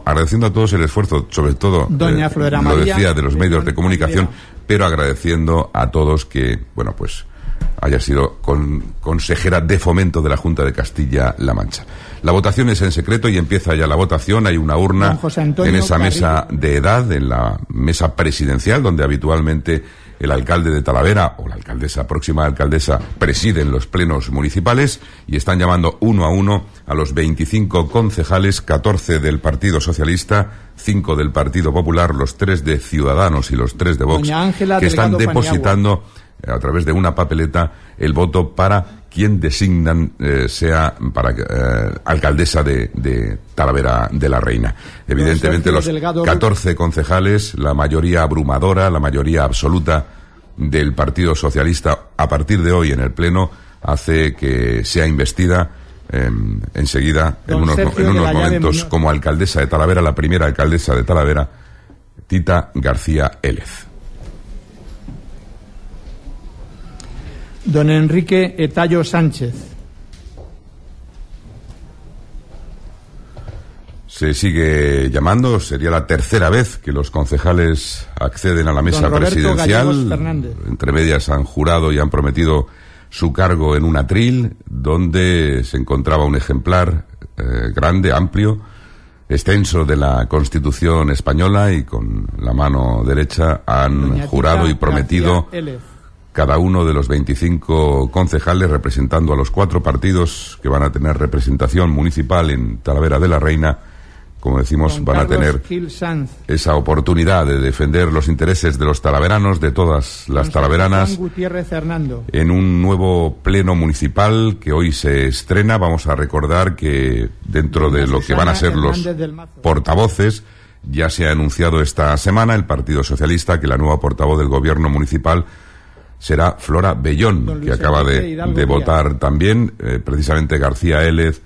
Speaker 2: sobre todo,
Speaker 1: Doña Flora
Speaker 2: lo
Speaker 1: María,
Speaker 2: decía, de los medios de comunicación, pero agradeciendo a todos que, bueno, pues haya sido consejera de Fomento de la Junta de Castilla-La Mancha. La votación es en secreto y empieza ya la votación. Hay una urna en esa mesa de edad, en la mesa presidencial, donde habitualmente el alcalde de Talavera o la alcaldesa, próxima alcaldesa, presiden los plenos municipales, y están llamando uno a uno a los 25 concejales, 14 del Partido Socialista, 5 del Partido Popular, los 3 de Ciudadanos y los 3 de Vox, que están depositando a través de una papeleta el voto para quien designan sea para alcaldesa de Talavera de la Reina. Evidentemente los 14 concejales, la mayoría abrumadora, la mayoría absoluta del Partido Socialista a partir de hoy en el Pleno, hace que sea investida enseguida, en unos momentos, como alcaldesa de Talavera, la primera alcaldesa de Talavera, Tita García Élez.
Speaker 1: Don Enrique Etallo Sánchez.
Speaker 2: Se sigue llamando, sería la tercera vez que los concejales acceden a la mesa presidencial. Entre medias han jurado y han prometido su cargo en un atril, donde se encontraba un ejemplar grande, amplio, extenso de la Constitución española, y con la mano derecha han jurado y prometido cada uno de los 25 concejales, representando a los 4 partidos que van a tener representación municipal en Talavera de la Reina. Como decimos, van a tener esa oportunidad de defender los intereses de los talaveranos, de todas las talaveranas, en un nuevo pleno municipal que hoy se estrena. Vamos a recordar que dentro de lo que van a ser los portavoces, Ya se ha anunciado esta semana el Partido Socialista que la nueva portavoz del Gobierno municipal será Flora Bellón, que acaba de votar también. Precisamente García Élez,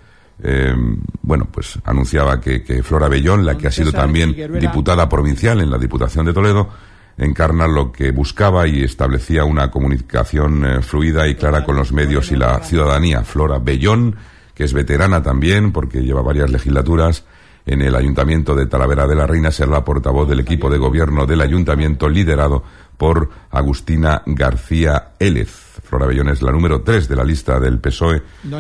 Speaker 2: pues anunciaba que Flora Bellón, la que ha sido también diputada provincial en la Diputación de Toledo, encarna lo que buscaba y establecía una comunicación fluida y clara con los medios y la ciudadanía. Flora Bellón, que es veterana también, porque lleva varias legislaturas en el Ayuntamiento de Talavera de la Reina, será la portavoz del equipo de gobierno del Ayuntamiento, liderado por Agustina García Élez. Flora Bellón es la número 3 de la lista del PSOE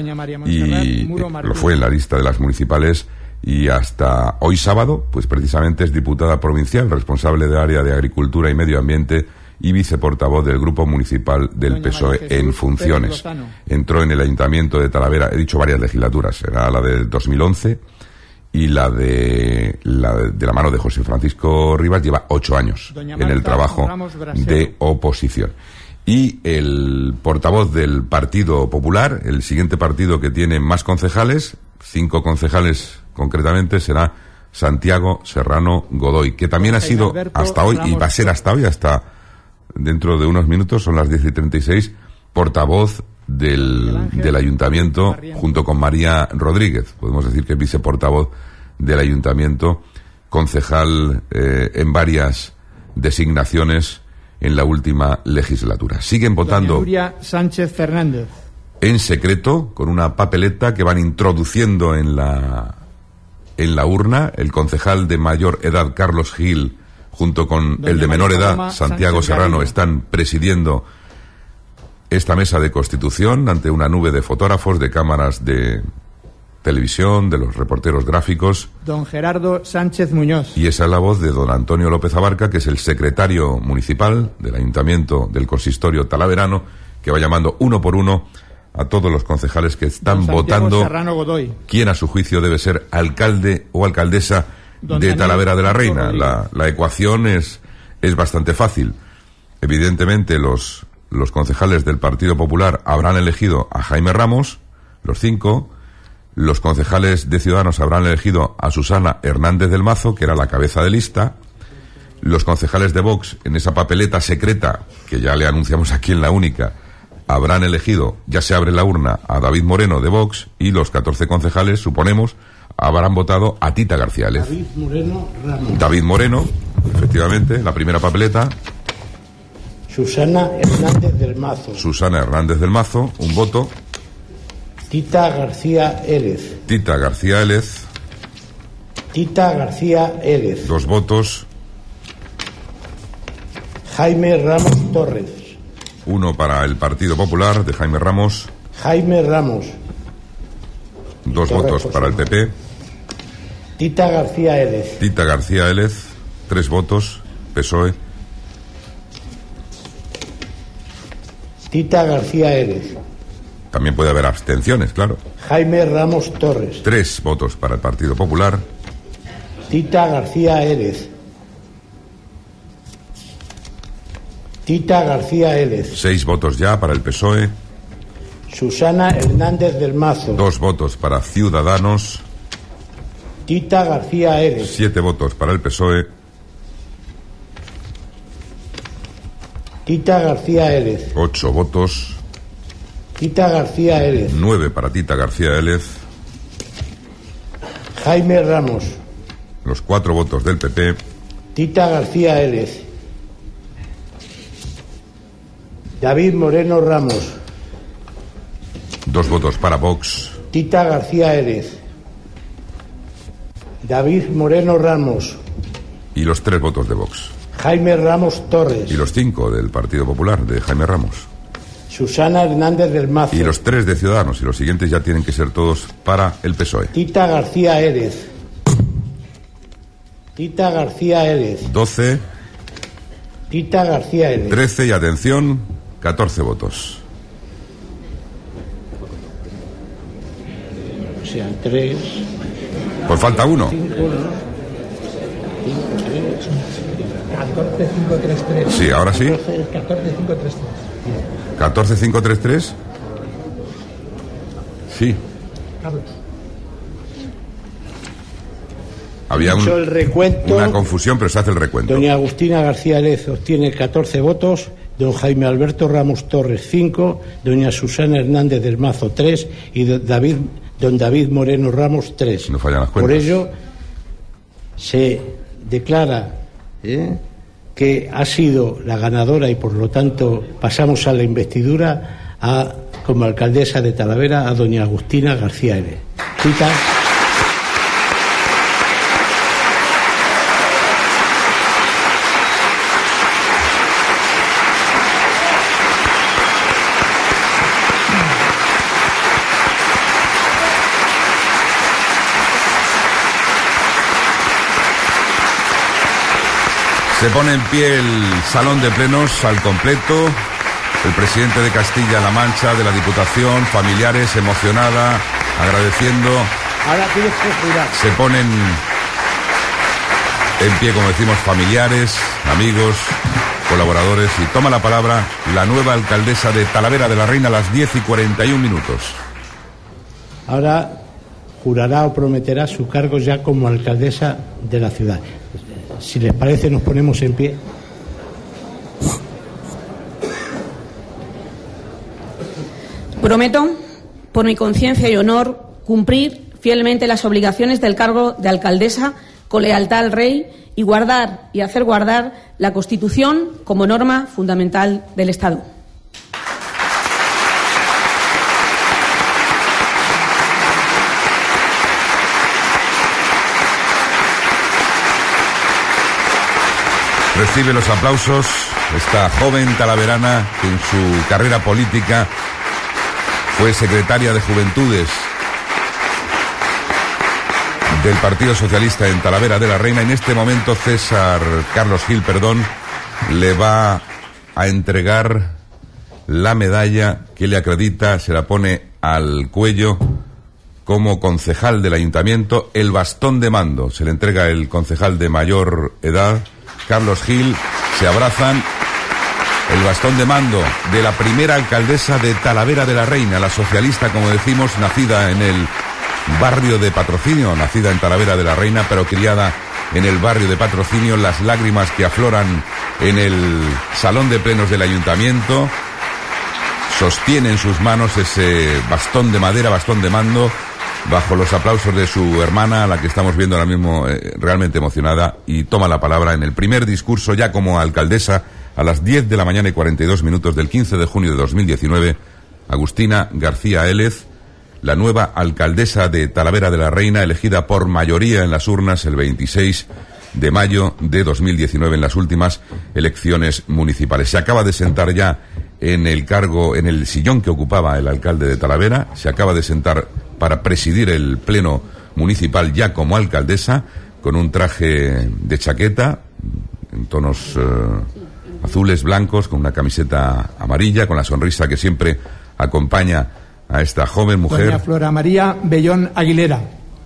Speaker 2: y lo fue en la lista de las municipales, y hasta hoy sábado, pues precisamente es diputada provincial, responsable del área de Agricultura y Medio Ambiente y viceportavoz del Grupo Municipal del PSOE en funciones. Entró en el Ayuntamiento de Talavera, he dicho varias legislaturas, era la de 2011 y la de la mano de José Francisco Rivas, lleva 8 años en el trabajo de oposición. Y el portavoz del Partido Popular, el siguiente partido que tiene más concejales, 5 concejales concretamente, será Santiago Serrano Godoy, que también ha sido hasta hoy, y va a ser hasta hoy, hasta dentro de unos minutos, son las 10:36, portavoz del Ayuntamiento, junto con María Rodríguez. Podemos decir que es viceportavoz del Ayuntamiento, concejal en varias designaciones en la última legislatura. Siguen votando
Speaker 1: Nuria Sánchez Fernández
Speaker 2: en secreto, con una papeleta que van introduciendo en la urna. El concejal de mayor edad, Carlos Gil, junto con el de menor edad, Santiago Serrano, están presidiendo esta mesa de constitución ante una nube de fotógrafos, de cámaras de televisión, de los reporteros gráficos.
Speaker 1: Don Gerardo Sánchez Muñoz.
Speaker 2: Y esa es la voz de don Antonio López Abarca, que es el secretario municipal del Ayuntamiento del Consistorio Talaverano, que va llamando uno por uno a todos los concejales que están votando quién a su juicio debe ser alcalde o alcaldesa de Talavera de la Reina. La ecuación es bastante fácil. Evidentemente los concejales del Partido Popular habrán elegido a Jaime Ramos, los 5. Los concejales de Ciudadanos habrán elegido a Susana Hernández del Mazo, que era la cabeza de lista. Los concejales de Vox, en esa papeleta secreta que ya le anunciamos aquí en La Única, habrán elegido, ya se abre la urna, a David Moreno de Vox, y los 14 concejales, suponemos, habrán votado a Tita García Élez. David Moreno, efectivamente, la primera papeleta.
Speaker 3: Susana Hernández del Mazo.
Speaker 2: Susana Hernández del Mazo, un voto.
Speaker 3: Tita García Élez.
Speaker 2: Tita García Élez.
Speaker 3: Tita García Élez.
Speaker 2: 2 votos.
Speaker 3: Jaime Ramos Torres.
Speaker 2: 1 para el Partido Popular de Jaime Ramos.
Speaker 3: Jaime Ramos.
Speaker 2: 2 votos para el PP.
Speaker 3: Tita García Élez.
Speaker 2: Tita García Élez. 3 votos. PSOE.
Speaker 3: Tita García Élez.
Speaker 2: También puede haber abstenciones, claro.
Speaker 3: Jaime Ramos Torres.
Speaker 2: 3 votos para el Partido Popular.
Speaker 3: Tita García Élez. Tita García Élez.
Speaker 2: 6 votos ya para el PSOE.
Speaker 3: Susana Hernández del Mazo.
Speaker 2: 2 votos para Ciudadanos.
Speaker 3: Tita García Élez.
Speaker 2: 7 votos para el PSOE.
Speaker 3: Tita García Élez.
Speaker 2: 8 votos.
Speaker 3: Tita García Élez.
Speaker 2: 9 para Tita García Élez.
Speaker 3: Jaime Ramos.
Speaker 2: Los 4 votos del PP.
Speaker 3: Tita García Élez. David Moreno Ramos.
Speaker 2: 2 votos para Vox.
Speaker 3: Tita García Élez. David Moreno Ramos.
Speaker 2: Y los 3 votos de Vox.
Speaker 3: Jaime Ramos Torres.
Speaker 2: Y los 5 del Partido Popular de Jaime Ramos.
Speaker 3: Susana Hernández del Mazo.
Speaker 2: Y los 3 de Ciudadanos, y los siguientes ya tienen que ser todos para el PSOE.
Speaker 3: Tita García Élez. Tita García Élez.
Speaker 2: 12.
Speaker 3: Tita García Élez.
Speaker 2: 13 y atención, 14 votos.
Speaker 3: O sea, 3.
Speaker 2: Pues falta 1.
Speaker 1: 14-5-3-3.
Speaker 2: Sí, ahora sí.
Speaker 1: 14-5-3-3.
Speaker 2: 14-5-3-3. Sí.
Speaker 1: Carlos.
Speaker 2: Había
Speaker 3: el recuento,
Speaker 2: una confusión, pero se hace el recuento.
Speaker 3: Doña Agustina García Lez obtiene 14 votos, don Jaime Alberto Ramos Torres 5, doña Susana Hernández del Mazo 3 y don David Moreno Ramos 3.
Speaker 2: No fallan las cuentas.
Speaker 3: Por ello se declara que ha sido la ganadora y por lo tanto pasamos a la investidura como alcaldesa de Talavera a doña Agustina García Lez. Cita.
Speaker 2: Se pone en pie el salón de plenos al completo. El presidente de Castilla-La Mancha, de la Diputación, familiares, emocionada, agradeciendo.
Speaker 3: Ahora tienes que jurar.
Speaker 2: Se ponen en pie, como decimos, familiares, amigos, colaboradores, y toma la palabra la nueva alcaldesa de Talavera de la Reina a las 10:41.
Speaker 3: Ahora jurará o prometerá su cargo ya como alcaldesa de la ciudad. Si les parece, nos ponemos en pie.
Speaker 11: Prometo, por mi conciencia y honor, cumplir fielmente las obligaciones del cargo de alcaldesa con lealtad al Rey y guardar y hacer guardar la Constitución como norma fundamental del Estado.
Speaker 2: Recibe los aplausos esta joven talaverana que en su carrera política fue secretaria de Juventudes del Partido Socialista en Talavera de la Reina. En este momento Carlos Gil, le va a entregar la medalla que le acredita, se la pone al cuello como concejal del ayuntamiento, el bastón de mando. Se le entrega el concejal de mayor edad, Carlos Gil, se abrazan. El bastón de mando de la primera alcaldesa de Talavera de la Reina, la socialista, como decimos, nacida en el barrio de Patrocinio, nacida en Talavera de la Reina, pero criada en el barrio de Patrocinio. Las lágrimas que afloran en el salón de plenos del ayuntamiento. Sostiene en sus manos ese bastón de madera, bastón de mando, bajo los aplausos de su hermana, a la que estamos viendo ahora mismo realmente emocionada, y toma la palabra en el primer discurso ya como alcaldesa a las 10:42 del 15 de junio de 2019, Agustina García Lez, la nueva alcaldesa de Talavera de la Reina, elegida por mayoría en las urnas el 26 de mayo de 2019 en las últimas elecciones municipales. Se acaba de sentar ya en el cargo, en el sillón que ocupaba el alcalde de Talavera, se acaba de sentar para presidir el pleno municipal ya como alcaldesa, con un traje de chaqueta en tonos azules, blancos, con una camiseta amarilla, con la sonrisa que siempre acompaña a esta joven mujer.
Speaker 1: Doña Flora María Bellón Aguilera.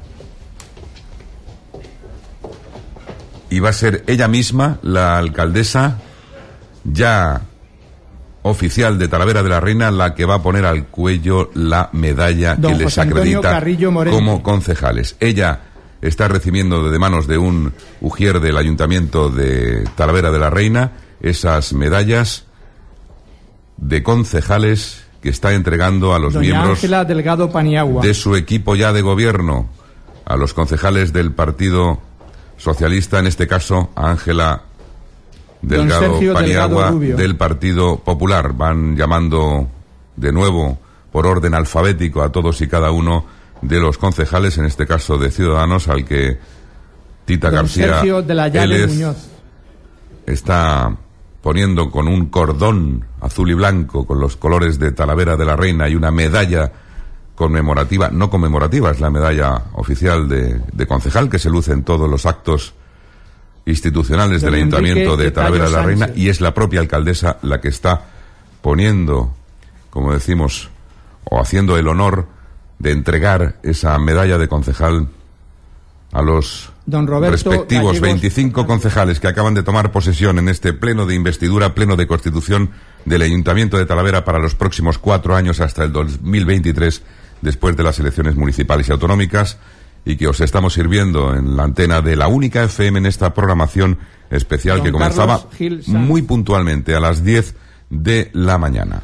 Speaker 2: Y va a ser ella misma, la alcaldesa ya oficial de Talavera de la Reina, la que va a poner al cuello la medalla que les acredita como concejales. Ella está recibiendo de manos de un ujier del ayuntamiento de Talavera de la Reina esas medallas de concejales que está entregando a los miembros
Speaker 1: Ángela Delgado Paniagua
Speaker 2: de su equipo ya de gobierno, a los concejales del Partido Socialista, en este caso a Ángela Delgado Paniagua del Partido Popular. Van llamando de nuevo por orden alfabético a todos y cada uno de los concejales, en este caso de Ciudadanos, al que Tita García Lez está poniendo con un cordón azul y blanco con los colores de Talavera de la Reina y una medalla conmemorativa, no conmemorativa, es la medalla oficial de concejal que se luce en todos los actos institucionales del Ayuntamiento de Talavera de la Reina, y es la propia alcaldesa la que está poniendo, como decimos, o haciendo el honor de entregar esa medalla de concejal a los respectivos 25 concejales que acaban de tomar posesión en este pleno de investidura, pleno de constitución del Ayuntamiento de Talavera para los próximos 4 años hasta el 2023, después de las elecciones municipales y autonómicas, y que os estamos sirviendo en la antena de la única FM en esta programación especial que comenzaba muy puntualmente a las 10 de la mañana.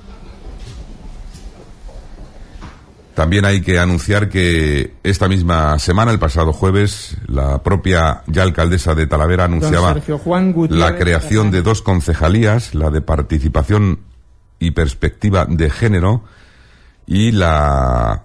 Speaker 2: También hay que anunciar que esta misma semana, el pasado jueves, la propia ya alcaldesa de Talavera anunciaba la creación de 2 concejalías, la de Participación y Perspectiva de Género y la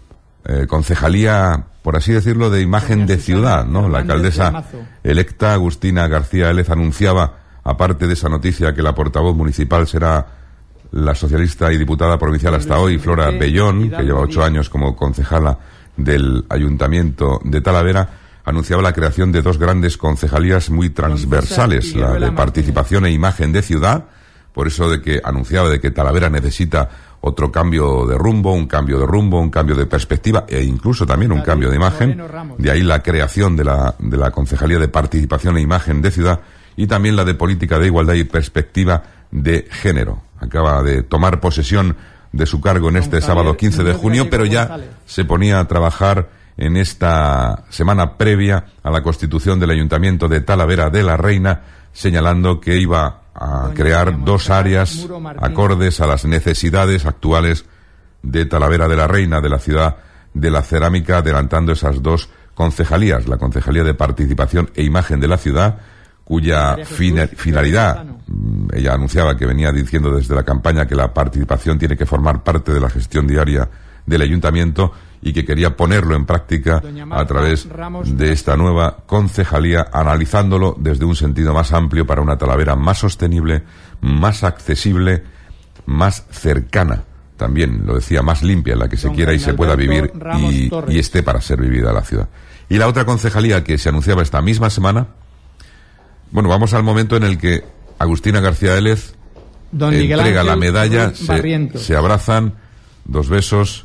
Speaker 2: concejalía, por así decirlo, de Imagen de Ciudad, ¿no? La alcaldesa electa, Agustina García Élez, anunciaba, aparte de esa noticia, que la portavoz municipal será la socialista y diputada provincial hasta hoy, Flora Bellón, que lleva 8 años como concejala del Ayuntamiento de Talavera, anunciaba la creación de 2 grandes concejalías muy transversales, la de Participación e Imagen de Ciudad, por eso de que anunciaba de que Talavera necesita otro cambio de rumbo, un cambio de perspectiva e incluso también un cambio de imagen. De ahí la creación de la Concejalía de Participación e Imagen de Ciudad y también la de Política de Igualdad y Perspectiva de Género. Acaba de tomar posesión de su cargo en este sábado 15 de junio, pero ya se ponía a trabajar en esta semana previa a la constitución del Ayuntamiento de Talavera de la Reina, señalando que iba a crear 2 áreas acordes a las necesidades actuales de Talavera de la Reina, de la ciudad de la cerámica, adelantando esas 2 concejalías, la Concejalía de Participación e Imagen de la Ciudad, cuya finalidad, ella anunciaba que venía diciendo desde la campaña que la participación tiene que formar parte de la gestión diaria del Ayuntamiento y que quería ponerlo en práctica a través de esta nueva concejalía, analizándolo desde un sentido más amplio para una Talavera más sostenible, más accesible, más cercana, también lo decía, más limpia, en la que se quiera y se pueda vivir y esté para ser vivida la ciudad. Y la otra concejalía que se anunciaba esta misma semana, bueno, vamos al momento en el que Agustina García Élez entrega la medalla, se abrazan, 2 besos,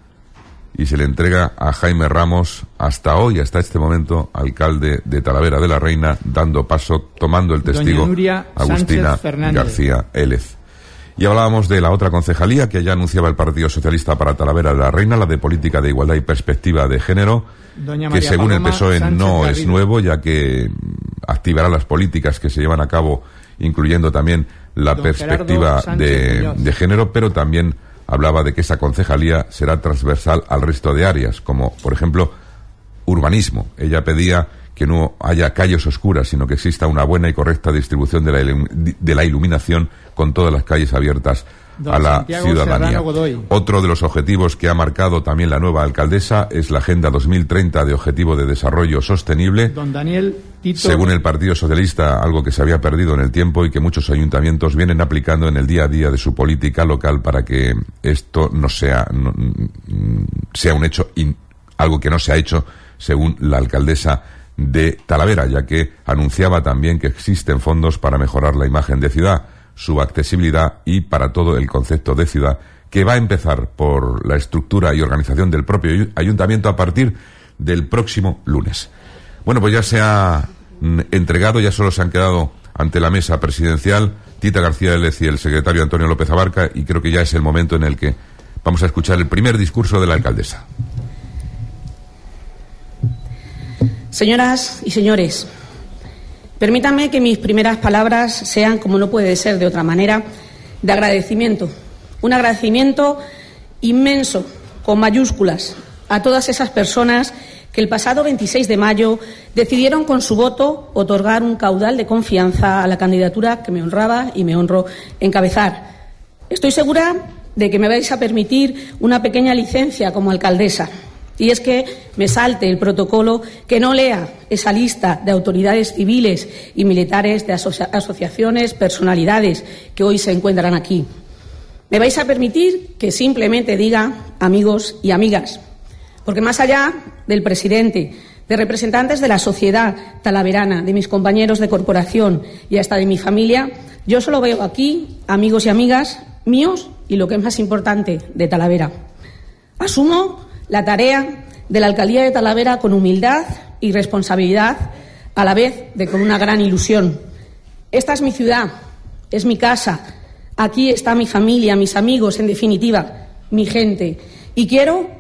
Speaker 2: y se le entrega a Jaime Ramos, hasta hoy, hasta este momento, alcalde de Talavera de la Reina, dando paso, tomando el testigo, Agustina García Élez. Y hablábamos de la otra concejalía que ya anunciaba el Partido Socialista para Talavera de la Reina, la de Política de Igualdad y Perspectiva de Género, que según el PSOE no es nuevo, ya que activará las políticas que se llevan a cabo, incluyendo también la perspectiva de género, pero también hablaba de que esa concejalía será transversal al resto de áreas, como por ejemplo urbanismo. Ella pedía que no haya calles oscuras, sino que exista una buena y correcta distribución de la iluminación con todas las calles abiertas a la ciudadanía. Otro de los objetivos que ha marcado también la nueva alcaldesa es la Agenda 2030 de Objetivo de Desarrollo Sostenible. Según el Partido Socialista, algo que se había perdido en el tiempo y que muchos ayuntamientos vienen aplicando en el día a día de su política local para que esto no sea un hecho, algo que no se ha hecho, según la alcaldesa de Talavera, ya que anunciaba también que existen fondos para mejorar la imagen de ciudad, su accesibilidad y para todo el concepto de ciudad, que va a empezar por la estructura y organización del propio ayuntamiento a partir del próximo lunes. Bueno, pues ya se ha entregado, ya solo se han quedado ante la mesa presidencial Tita García Élez y el secretario Antonio López Abarca, y creo que ya es el momento en el que vamos a escuchar el primer discurso de la alcaldesa.
Speaker 11: Señoras y señores, permítanme que mis primeras palabras sean, como no puede ser de otra manera, de agradecimiento. Un agradecimiento inmenso, con mayúsculas, a todas esas personas que el pasado 26 de mayo decidieron con su voto otorgar un caudal de confianza a la candidatura que me honraba y me honro encabezar. Estoy segura de que me vais a permitir una pequeña licencia como alcaldesa. Y es que me salte el protocolo, que no lea esa lista de autoridades civiles y militares, de asociaciones, personalidades que hoy se encuentran aquí. Me vais a permitir que simplemente diga amigos y amigas, porque más allá del presidente, de representantes de la sociedad talaverana, de mis compañeros de corporación y hasta de mi familia, yo solo veo aquí amigos y amigas míos y, lo que es más importante, de Talavera. Asumo la tarea de la alcaldía de Talavera con humildad y responsabilidad, a la vez de con una gran ilusión. Esta es mi ciudad, es mi casa, aquí está mi familia, mis amigos, en definitiva, mi gente. Y quiero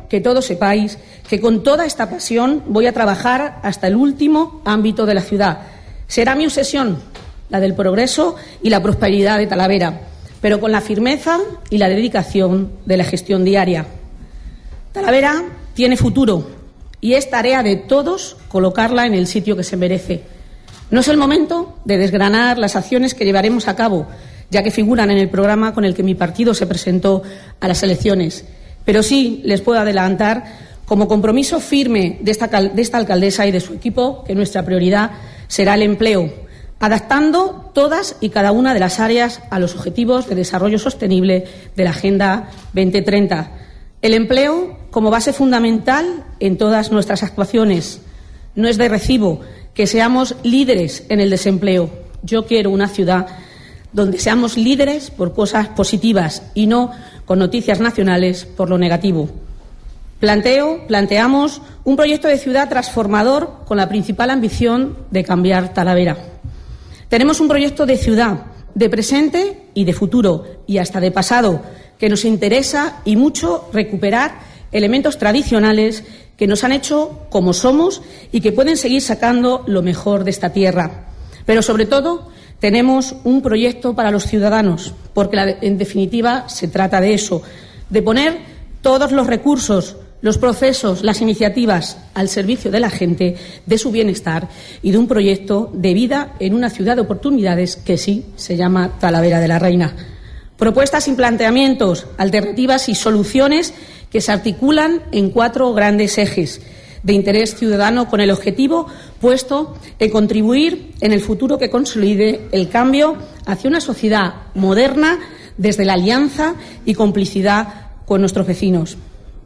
Speaker 11: que todos sepáis que con toda esta pasión voy a trabajar hasta el último ámbito de la ciudad. Será mi obsesión, la del progreso y la prosperidad de Talavera, pero con la firmeza y la dedicación de la gestión diaria. Talavera tiene futuro y es tarea de todos colocarla en el sitio que se merece. No es el momento de desgranar las acciones que llevaremos a cabo, ya que figuran en el programa con el que mi partido se presentó a las elecciones. Pero sí les puedo adelantar, como compromiso firme de esta alcaldesa y de su equipo, que nuestra prioridad será el empleo, adaptando todas y cada una de las áreas a los objetivos de desarrollo sostenible de la Agenda 2030. El empleo como base fundamental en todas nuestras actuaciones. No es de recibo que seamos líderes en el desempleo. Yo quiero una ciudad donde seamos líderes por cosas positivas y no con noticias nacionales por lo negativo. Planteamos un proyecto de ciudad transformador con la principal ambición de cambiar Talavera. Tenemos un proyecto de ciudad de presente y de futuro y hasta de pasado que nos interesa y mucho recuperar elementos tradicionales que nos han hecho como somos y que pueden seguir sacando lo mejor de esta tierra. Pero sobre todo tenemos un proyecto para los ciudadanos, porque en definitiva se trata de eso, de poner todos los recursos, los procesos, las iniciativas al servicio de la gente, de su bienestar y de un proyecto de vida en una ciudad de oportunidades que sí se llama Talavera de la Reina. Propuestas y planteamientos, alternativas y soluciones que se articulan en 4 grandes ejes de interés ciudadano con el objetivo puesto en contribuir en el futuro que consolide el cambio hacia una sociedad moderna desde la alianza y complicidad con nuestros vecinos.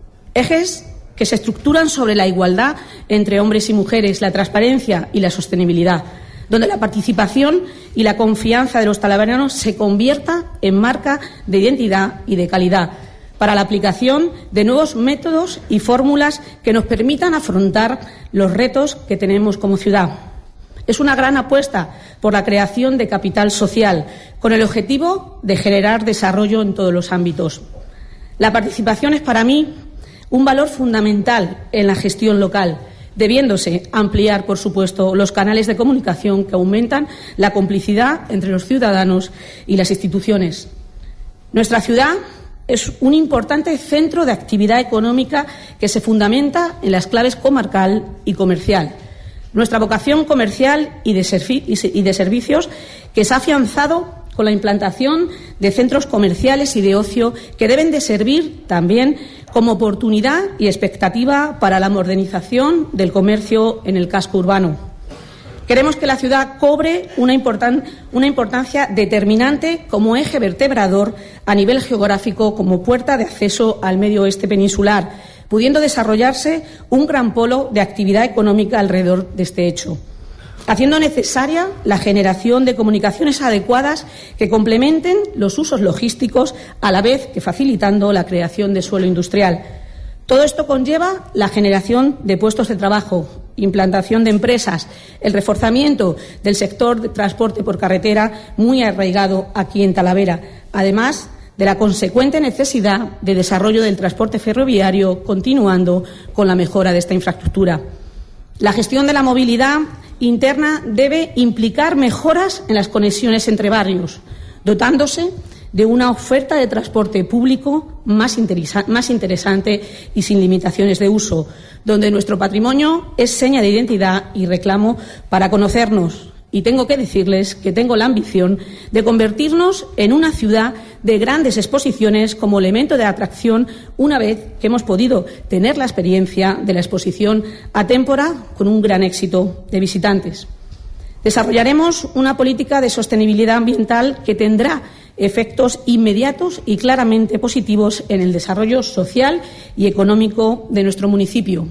Speaker 11: Ejes que se estructuran sobre la igualdad entre hombres y mujeres, la transparencia y la sostenibilidad, donde la participación y la confianza de los talaveranos se convierta en marca de identidad y de calidad para la aplicación de nuevos métodos y fórmulas que nos permitan afrontar los retos que tenemos como ciudad. Es una gran apuesta por la creación de capital social, con el objetivo de generar desarrollo en todos los ámbitos. La participación es para mí un valor fundamental en la gestión local, debiéndose ampliar, por supuesto, los canales de comunicación que aumentan la complicidad entre los ciudadanos y las instituciones. Nuestra ciudad es un importante centro de actividad económica que se fundamenta en las claves comarcal y comercial. Nuestra vocación comercial y de servicios que se ha afianzado con la implantación de centros comerciales y de ocio que deben de servir también como oportunidad y expectativa para la modernización del comercio en el casco urbano. Queremos que la ciudad cobre una importancia determinante como eje vertebrador a nivel geográfico, como puerta de acceso al medio oeste peninsular, pudiendo desarrollarse un gran polo de actividad económica alrededor de este hecho, haciendo necesaria la generación de comunicaciones adecuadas que complementen los usos logísticos a la vez que facilitando la creación de suelo industrial. Todo esto conlleva la generación de puestos de trabajo, implantación de empresas, el reforzamiento del sector de transporte por carretera muy arraigado aquí en Talavera, además de la consecuente necesidad de desarrollo del transporte ferroviario, continuando con la mejora de esta infraestructura. La gestión de la movilidad interna debe implicar mejoras en las conexiones entre barrios, dotándose de una oferta de transporte público más interesante y sin limitaciones de uso, donde nuestro patrimonio es seña de identidad y reclamo para conocernos. Y tengo que decirles que tengo la ambición de convertirnos en una ciudad de grandes exposiciones como elemento de atracción una vez que hemos podido tener la experiencia de la exposición a témpora con un gran éxito de visitantes. Desarrollaremos una política de sostenibilidad ambiental que tendrá efectos inmediatos y claramente positivos en el desarrollo social y económico de nuestro municipio.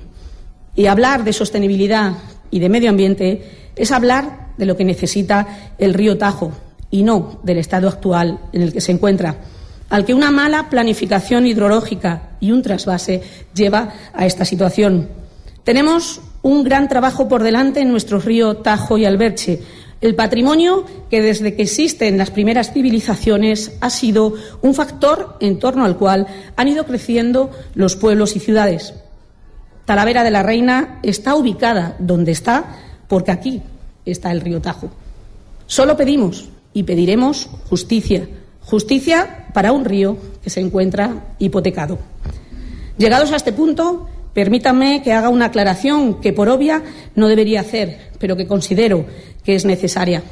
Speaker 11: Y hablar de sostenibilidad y de medio ambiente es hablar de lo que necesita el río Tajo y no del estado actual en el que se encuentra, al que una mala planificación hidrológica y un trasvase lleva a esta situación. Tenemos un gran trabajo por delante en nuestro río Tajo y Alberche, El patrimonio que desde que existen las primeras civilizaciones ha sido un factor en torno al cual han ido creciendo los pueblos y ciudades. Talavera de la Reina está ubicada donde está porque aquí está el río Tajo. Solo pedimos y pediremos justicia, justicia para un río que se encuentra hipotecado. Llegados a este punto, permítanme que haga una aclaración que por obvia no debería hacer, pero que considero que es necesaria.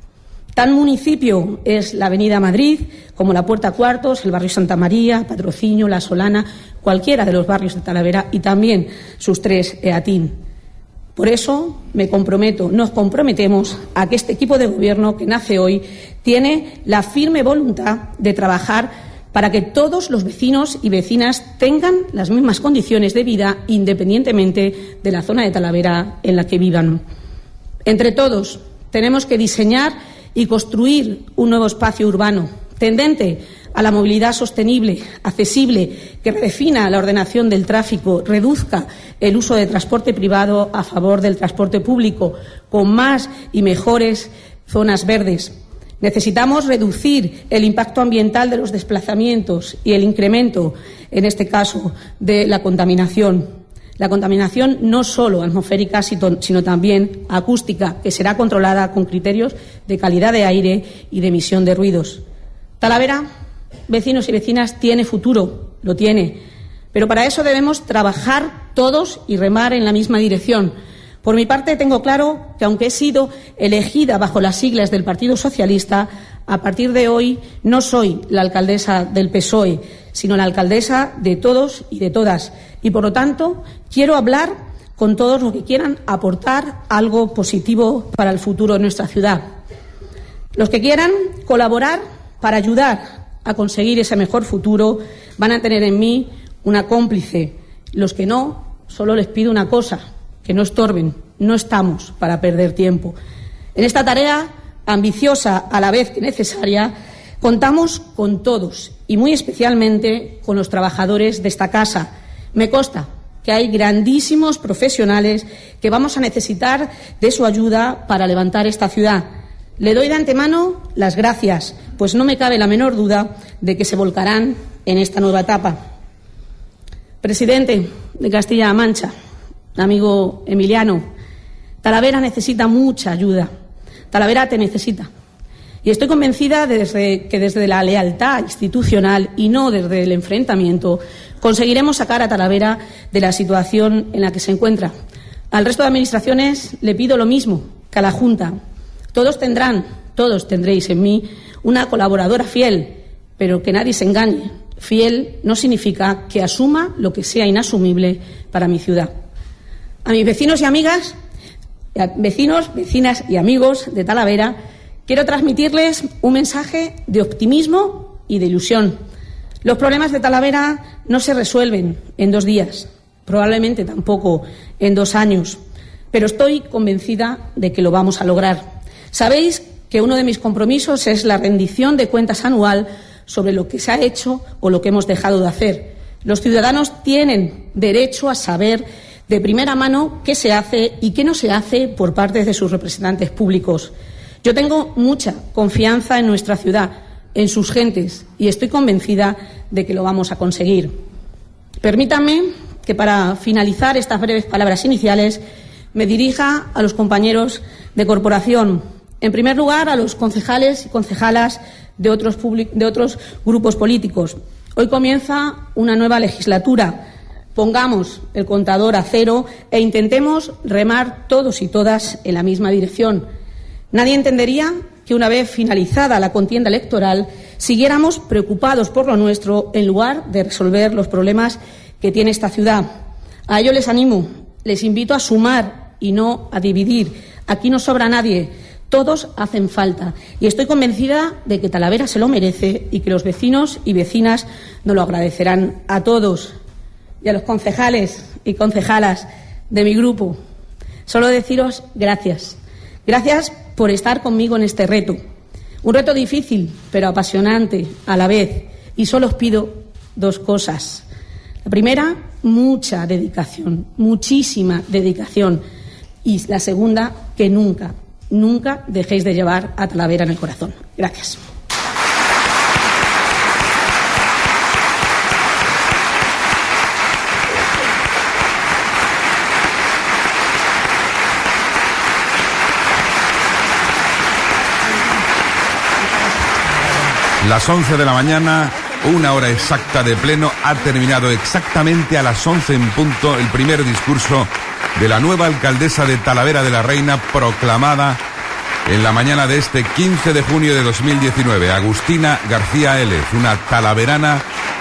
Speaker 11: Tan municipio es la Avenida Madrid como la Puerta Cuartos, el barrio Santa María, Patrocinio, La Solana, cualquiera de los barrios de Talavera y también sus 3 EATIN. Por eso nos comprometemos a que este equipo de gobierno que nace hoy tiene la firme voluntad de trabajar para que todos los vecinos y vecinas tengan las mismas condiciones de vida independientemente de la zona de Talavera en la que vivan. Entre todos tenemos que diseñar y construir un nuevo espacio urbano tendente a la movilidad sostenible, accesible, que redefina la ordenación del tráfico, reduzca el uso de transporte privado a favor del transporte público, con más y mejores zonas verdes. Necesitamos reducir el impacto ambiental de los desplazamientos y el incremento, en este caso, de la contaminación. La contaminación no solo atmosférica, sino también acústica, que será controlada con criterios de calidad de aire y de emisión de ruidos. Talavera, vecinos y vecinas, tiene futuro, lo tiene. Pero para eso debemos trabajar todos y remar en la misma dirección. Por mi parte, tengo claro que, aunque he sido elegida bajo las siglas del Partido Socialista, a partir de hoy no soy la alcaldesa del PSOE, sino la alcaldesa de todos y de todas. Y, por lo tanto, quiero hablar con todos los que quieran aportar algo positivo para el futuro de nuestra ciudad. Los que quieran colaborar para ayudar a conseguir ese mejor futuro van a tener en mí una cómplice. Los que no, solo les pido una cosa: que no estorben. No estamos para perder tiempo. En esta tarea ambiciosa a la vez que necesaria, contamos con todos y muy especialmente con los trabajadores de esta casa. Me consta que hay grandísimos profesionales que vamos a necesitar de su ayuda para levantar esta ciudad. Le doy de antemano las gracias, pues no me cabe la menor duda de que se volcarán en esta nueva etapa. Presidente de Castilla-La Mancha, amigo Emiliano, Talavera necesita mucha ayuda. Talavera te necesita. Y estoy convencida que desde la lealtad institucional y no desde el enfrentamiento conseguiremos sacar a Talavera de la situación en la que se encuentra. Al resto de administraciones le pido lo mismo que a la Junta. Todos tendréis en mí una colaboradora fiel, pero que nadie se engañe. Fiel no significa que asuma lo que sea inasumible para mi ciudad. A mis vecinos y amigas, vecinos, vecinas y amigos de Talavera, quiero transmitirles un mensaje de optimismo y de ilusión. Los problemas de Talavera no se resuelven en 2 días, probablemente tampoco en 2 años, pero estoy convencida de que lo vamos a lograr. Sabéis que uno de mis compromisos es la rendición de cuentas anual sobre lo que se ha hecho o lo que hemos dejado de hacer. Los ciudadanos tienen derecho a saber de primera mano qué se hace y qué no se hace por parte de sus representantes públicos. Yo tengo mucha confianza en nuestra ciudad, en sus gentes, y estoy convencida de que lo vamos a conseguir. Permítanme que, para finalizar estas breves palabras iniciales, me dirija a los compañeros de corporación. En primer lugar, a los concejales y concejalas de otros grupos políticos. Hoy comienza una nueva legislatura. Pongamos el contador a cero e intentemos remar todos y todas en la misma dirección. Nadie entendería que, una vez finalizada la contienda electoral, siguiéramos preocupados por lo nuestro en lugar de resolver los problemas que tiene esta ciudad. A ello les animo, les invito a sumar y no a dividir. Aquí no sobra nadie, todos hacen falta. Y estoy convencida de que Talavera se lo merece y que los vecinos y vecinas nos lo agradecerán a todos. Y a los concejales y concejalas de mi grupo, solo deciros gracias. Gracias por estar conmigo en este reto. Un reto difícil, pero apasionante a la vez. Y solo os pido 2 cosas. La primera, mucha dedicación, muchísima dedicación. Y la segunda, que nunca, nunca dejéis de llevar a Talavera en el corazón. Gracias.
Speaker 2: Las 11 de la mañana, una hora exacta de pleno, ha terminado exactamente a las 11 en punto el primer discurso de la nueva alcaldesa de Talavera de la Reina, proclamada en la mañana de este 15 de junio de 2019, Agustina García Élez, una talaverana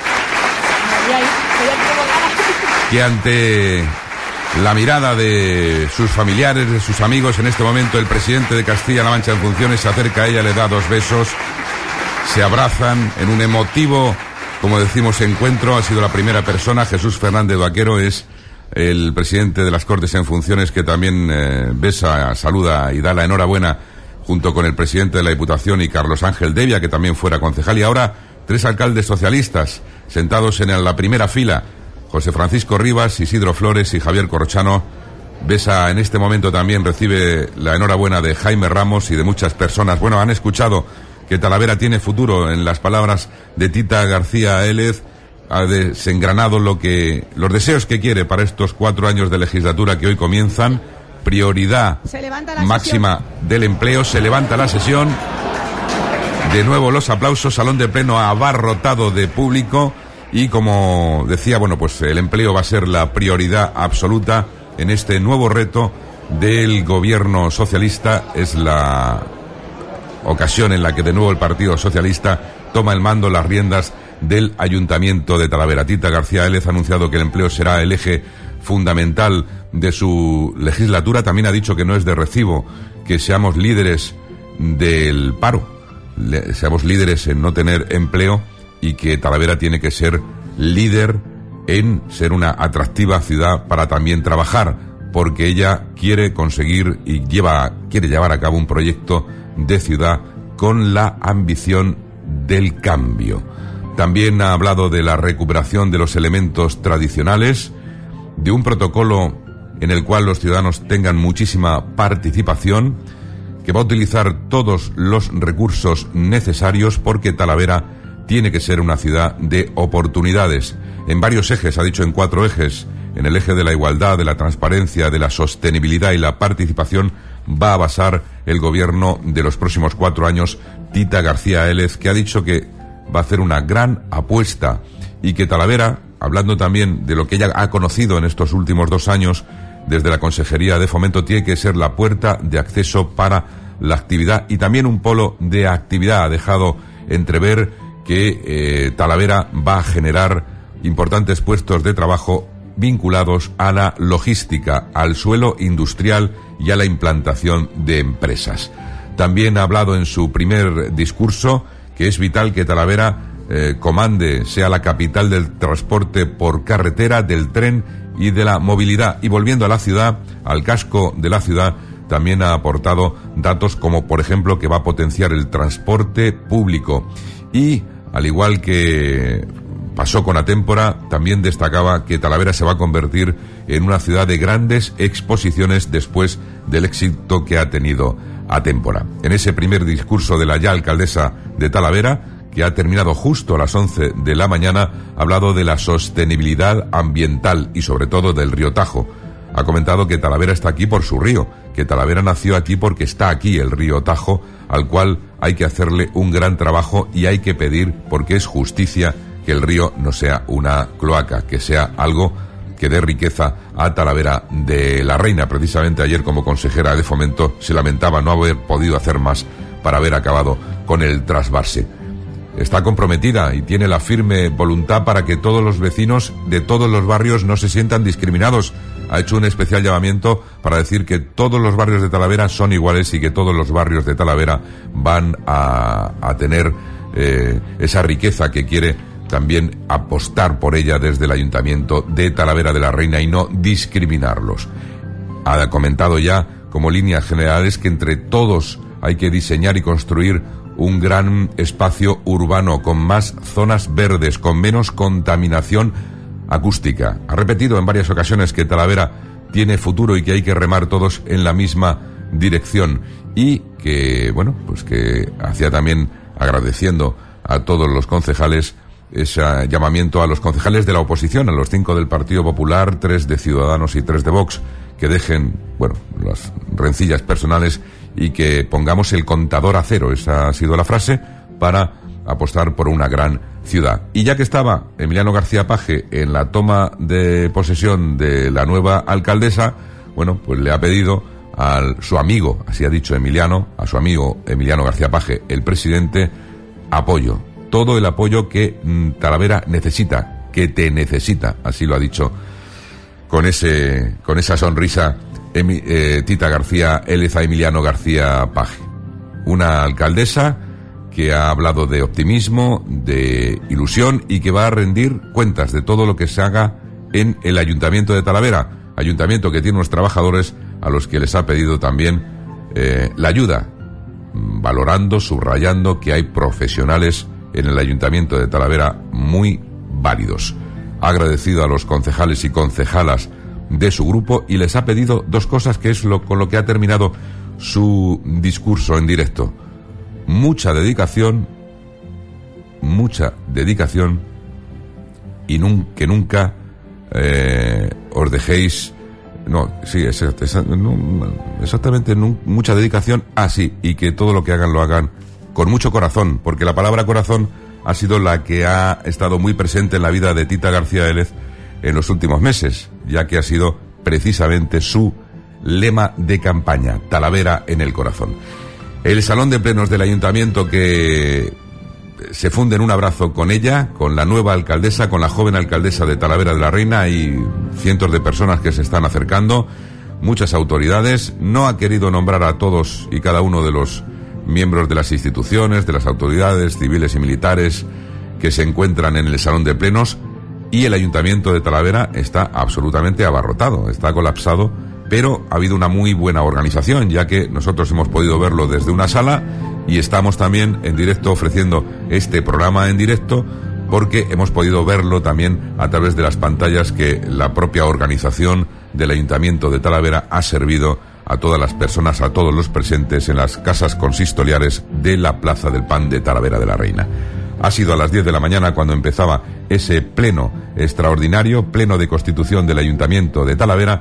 Speaker 2: que ante la mirada de sus familiares, de sus amigos, en este momento el presidente de Castilla-La Mancha en funciones se acerca a ella, le da 2 besos. Se abrazan en un emotivo, como decimos, encuentro. Ha sido la primera persona. Jesús Fernández Vaquero es el presidente de las Cortes en funciones, que también besa, saluda y da la enhorabuena junto con el presidente de la Diputación y Carlos Ángel Devia, que también fuera concejal. Y ahora 3 alcaldes socialistas sentados en la primera fila. José Francisco Rivas, Isidro Flores y Javier Corrochano. Besa en este momento también, recibe la enhorabuena de Jaime Ramos y de muchas personas. Bueno, han escuchado que Talavera tiene futuro, en las palabras de Tita García Élez. Ha desengranado los deseos que quiere para estos 4 años de legislatura que hoy comienzan. Prioridad máxima del empleo. Se levanta la sesión. De nuevo los aplausos, salón de pleno abarrotado de público. Y como decía, bueno, pues el empleo va a ser la prioridad absoluta en este nuevo reto del gobierno socialista. Es la ocasión en la que de nuevo el Partido Socialista toma el mando, las riendas del Ayuntamiento de Talavera. Tita García Élez ha anunciado que el empleo será el eje fundamental de su legislatura. También ha dicho que no es de recibo que seamos líderes del paro, seamos líderes en no tener empleo, y que Talavera tiene que ser líder en ser una atractiva ciudad para también trabajar, porque ella quiere conseguir y quiere llevar a cabo un proyecto de ciudad con la ambición del cambio. También ha hablado de la recuperación de los elementos tradicionales, de un protocolo en el cual los ciudadanos tengan muchísima participación, que va a utilizar todos los recursos necesarios, porque Talavera tiene que ser una ciudad de oportunidades. En varios ejes, ha dicho en 4 ejes, en el eje de la igualdad, de la transparencia, de la sostenibilidad y la participación, va a basar el gobierno de los próximos 4 años Tita García Élez, que ha dicho que va a hacer una gran apuesta, y que Talavera, hablando también de lo que ella ha conocido en estos últimos 2 años desde la Consejería de Fomento, tiene que ser la puerta de acceso para la actividad y también un polo de actividad. Ha dejado entrever que Talavera va a generar importantes puestos de trabajo vinculados a la logística, al suelo industrial y a la implantación de empresas. También ha hablado en su primer discurso que es vital que Talavera sea la capital del transporte por carretera, del tren y de la movilidad. Y volviendo a la ciudad, al casco de la ciudad, también ha aportado datos como, por ejemplo, que va a potenciar el transporte público. Y, al igual que pasó con Atémpora, también destacaba que Talavera se va a convertir en una ciudad de grandes exposiciones después del éxito que ha tenido Atémpora. En ese primer discurso de la ya alcaldesa de Talavera, que ha terminado justo a las 11 de la mañana, ha hablado de la sostenibilidad ambiental y sobre todo del río Tajo. Ha comentado que Talavera está aquí por su río, que Talavera nació aquí porque está aquí el río Tajo, al cual hay que hacerle un gran trabajo y hay que pedir, porque es justicia, que el río no sea una cloaca, que sea algo que dé riqueza a Talavera de la Reina. Precisamente ayer, como consejera de Fomento, se lamentaba no haber podido hacer más para haber acabado con el trasvase. Está comprometida y tiene la firme voluntad para que todos los vecinos de todos los barrios no se sientan discriminados. Ha hecho un especial llamamiento para decir que todos los barrios de Talavera son iguales y que todos los barrios de Talavera van a tener esa riqueza que quiere también apostar por ella desde el Ayuntamiento de Talavera de la Reina y no discriminarlos. Ha comentado ya, como líneas generales, que entre todos hay que diseñar y construir un gran espacio urbano con más zonas verdes, con menos contaminación acústica. Ha repetido en varias ocasiones que Talavera tiene futuro y que hay que remar todos en la misma dirección y que, bueno, pues que hacía también agradeciendo a todos los concejales ese llamamiento a los concejales de la oposición, a los 5 del Partido Popular, 3 de Ciudadanos y 3 de Vox, que dejen, bueno, las rencillas personales y que pongamos el contador a cero. Esa ha sido la frase para apostar por una gran ciudad. Y ya que estaba Emiliano García Paje en la toma de posesión de la nueva alcaldesa, bueno, pues le ha pedido a su amigo, así ha dicho Emiliano, a su amigo Emiliano García Paje, el presidente, apoyo. Todo el apoyo que Talavera necesita, que te necesita, así lo ha dicho con esa sonrisa Tita García Élez a Emiliano García Paje. Una alcaldesa que ha hablado de optimismo, de ilusión y que va a rendir cuentas de todo lo que se haga en el Ayuntamiento de Talavera, ayuntamiento que tiene unos trabajadores a los que les ha pedido también la ayuda, valorando, subrayando que hay profesionales en el Ayuntamiento de Talavera muy válidos. Ha agradecido a los concejales y concejalas de su grupo y les ha pedido 2 cosas, que es con lo que ha terminado su discurso en directo. Mucha dedicación y que nunca os dejéis. No, sí, exactamente, mucha dedicación, sí, y que todo lo que hagan lo hagan con mucho corazón, porque la palabra corazón ha sido la que ha estado muy presente en la vida de Tita García Élez en los últimos meses, ya que ha sido precisamente su lema de campaña, Talavera en el corazón. El salón de plenos del ayuntamiento que se funde en un abrazo con ella, con la nueva alcaldesa, con la joven alcaldesa de Talavera de la Reina, y cientos de personas que se están acercando, muchas autoridades. No ha querido nombrar a todos y cada uno de los miembros de las instituciones, de las autoridades civiles y militares que se encuentran en el salón de plenos, y el ayuntamiento de Talavera está absolutamente abarrotado, está colapsado, pero ha habido una muy buena organización, ya que nosotros hemos podido verlo desde una sala y estamos también en directo ofreciendo este programa en directo, porque hemos podido verlo también a través de las pantallas que la propia organización del Ayuntamiento de Talavera ha servido a todas las personas, a todos los presentes en las casas consistoriales de la Plaza del Pan de Talavera de la Reina. Ha sido a las 10 de la mañana cuando empezaba ese pleno extraordinario, pleno de constitución del Ayuntamiento de Talavera,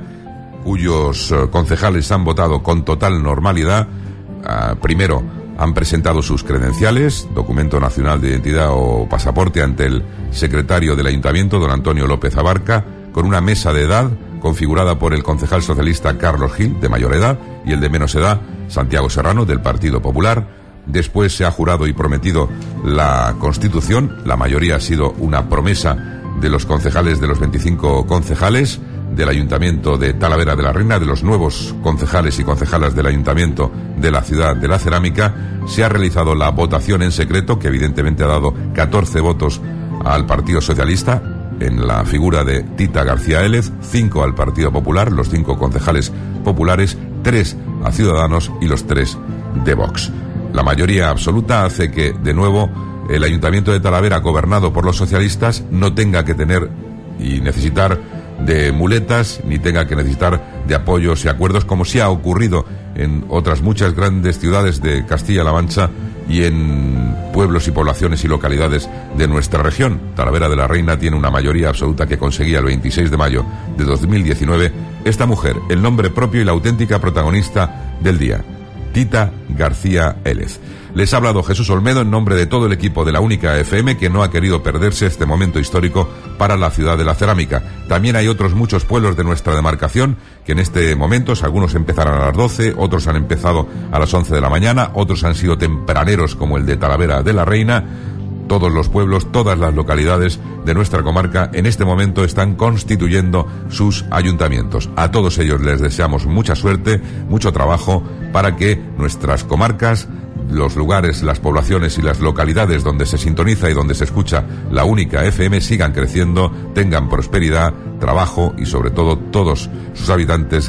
Speaker 2: cuyos concejales han votado con total normalidad. Primero han presentado sus credenciales, documento nacional de identidad o pasaporte, ante el secretario del Ayuntamiento, don Antonio López Abarca, con una mesa de edad configurada por el concejal socialista Carlos Gil, de mayor edad, y el de menos edad, Santiago Serrano, del Partido Popular. Después se ha jurado y prometido la Constitución. La mayoría ha sido una promesa de los concejales, de los 25 concejales del Ayuntamiento de Talavera de la Reina, de los nuevos concejales y concejalas del Ayuntamiento de la Ciudad de la Cerámica. Se ha realizado la votación en secreto, que evidentemente ha dado 14 votos al Partido Socialista, en la figura de Tita García Élez, 5 al Partido Popular, los 5 concejales populares, 3 a Ciudadanos y los 3 de Vox. La mayoría absoluta hace que, de nuevo, el Ayuntamiento de Talavera, gobernado por los socialistas, no tenga que tener y necesitar de muletas, ni tenga que necesitar de apoyos y acuerdos, como sí ha ocurrido en otras muchas grandes ciudades de Castilla-La Mancha y en pueblos y poblaciones y localidades de nuestra región. Talavera de la Reina tiene una mayoría absoluta que conseguía el 26 de mayo de 2019 esta mujer, el nombre propio y la auténtica protagonista del día, Tita García Élez. Les ha hablado Jesús Olmedo en nombre de todo el equipo de la Única FM, que no ha querido perderse este momento histórico para la ciudad de la cerámica. También hay otros muchos pueblos de nuestra demarcación que en este momento, algunos empezarán a las 12, otros han empezado a las 11 de la mañana, otros han sido tempraneros como el de Talavera de la Reina. Todos los pueblos, todas las localidades de nuestra comarca en este momento están constituyendo sus ayuntamientos. A todos ellos les deseamos mucha suerte, mucho trabajo para que nuestras comarcas, los lugares, las poblaciones y las localidades donde se sintoniza y donde se escucha la Única FM sigan creciendo, tengan prosperidad, trabajo y sobre todo todos sus habitantes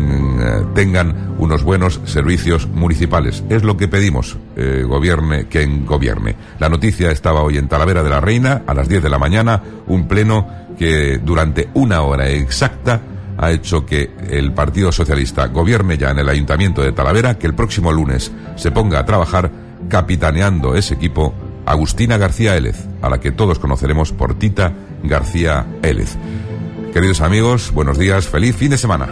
Speaker 2: tengan unos buenos servicios municipales. Es lo que pedimos, gobierne quien gobierne. La noticia estaba hoy en Talavera de la Reina a las 10 de la mañana, un pleno que durante una hora exacta ha hecho que el Partido Socialista gobierne ya en el Ayuntamiento de Talavera, que el próximo lunes se ponga a trabajar capitaneando ese equipo Agustina García Élez, a la que todos conoceremos por Tita García Élez. Queridos amigos, buenos días, feliz fin de semana.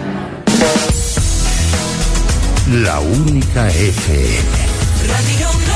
Speaker 5: La Única FM.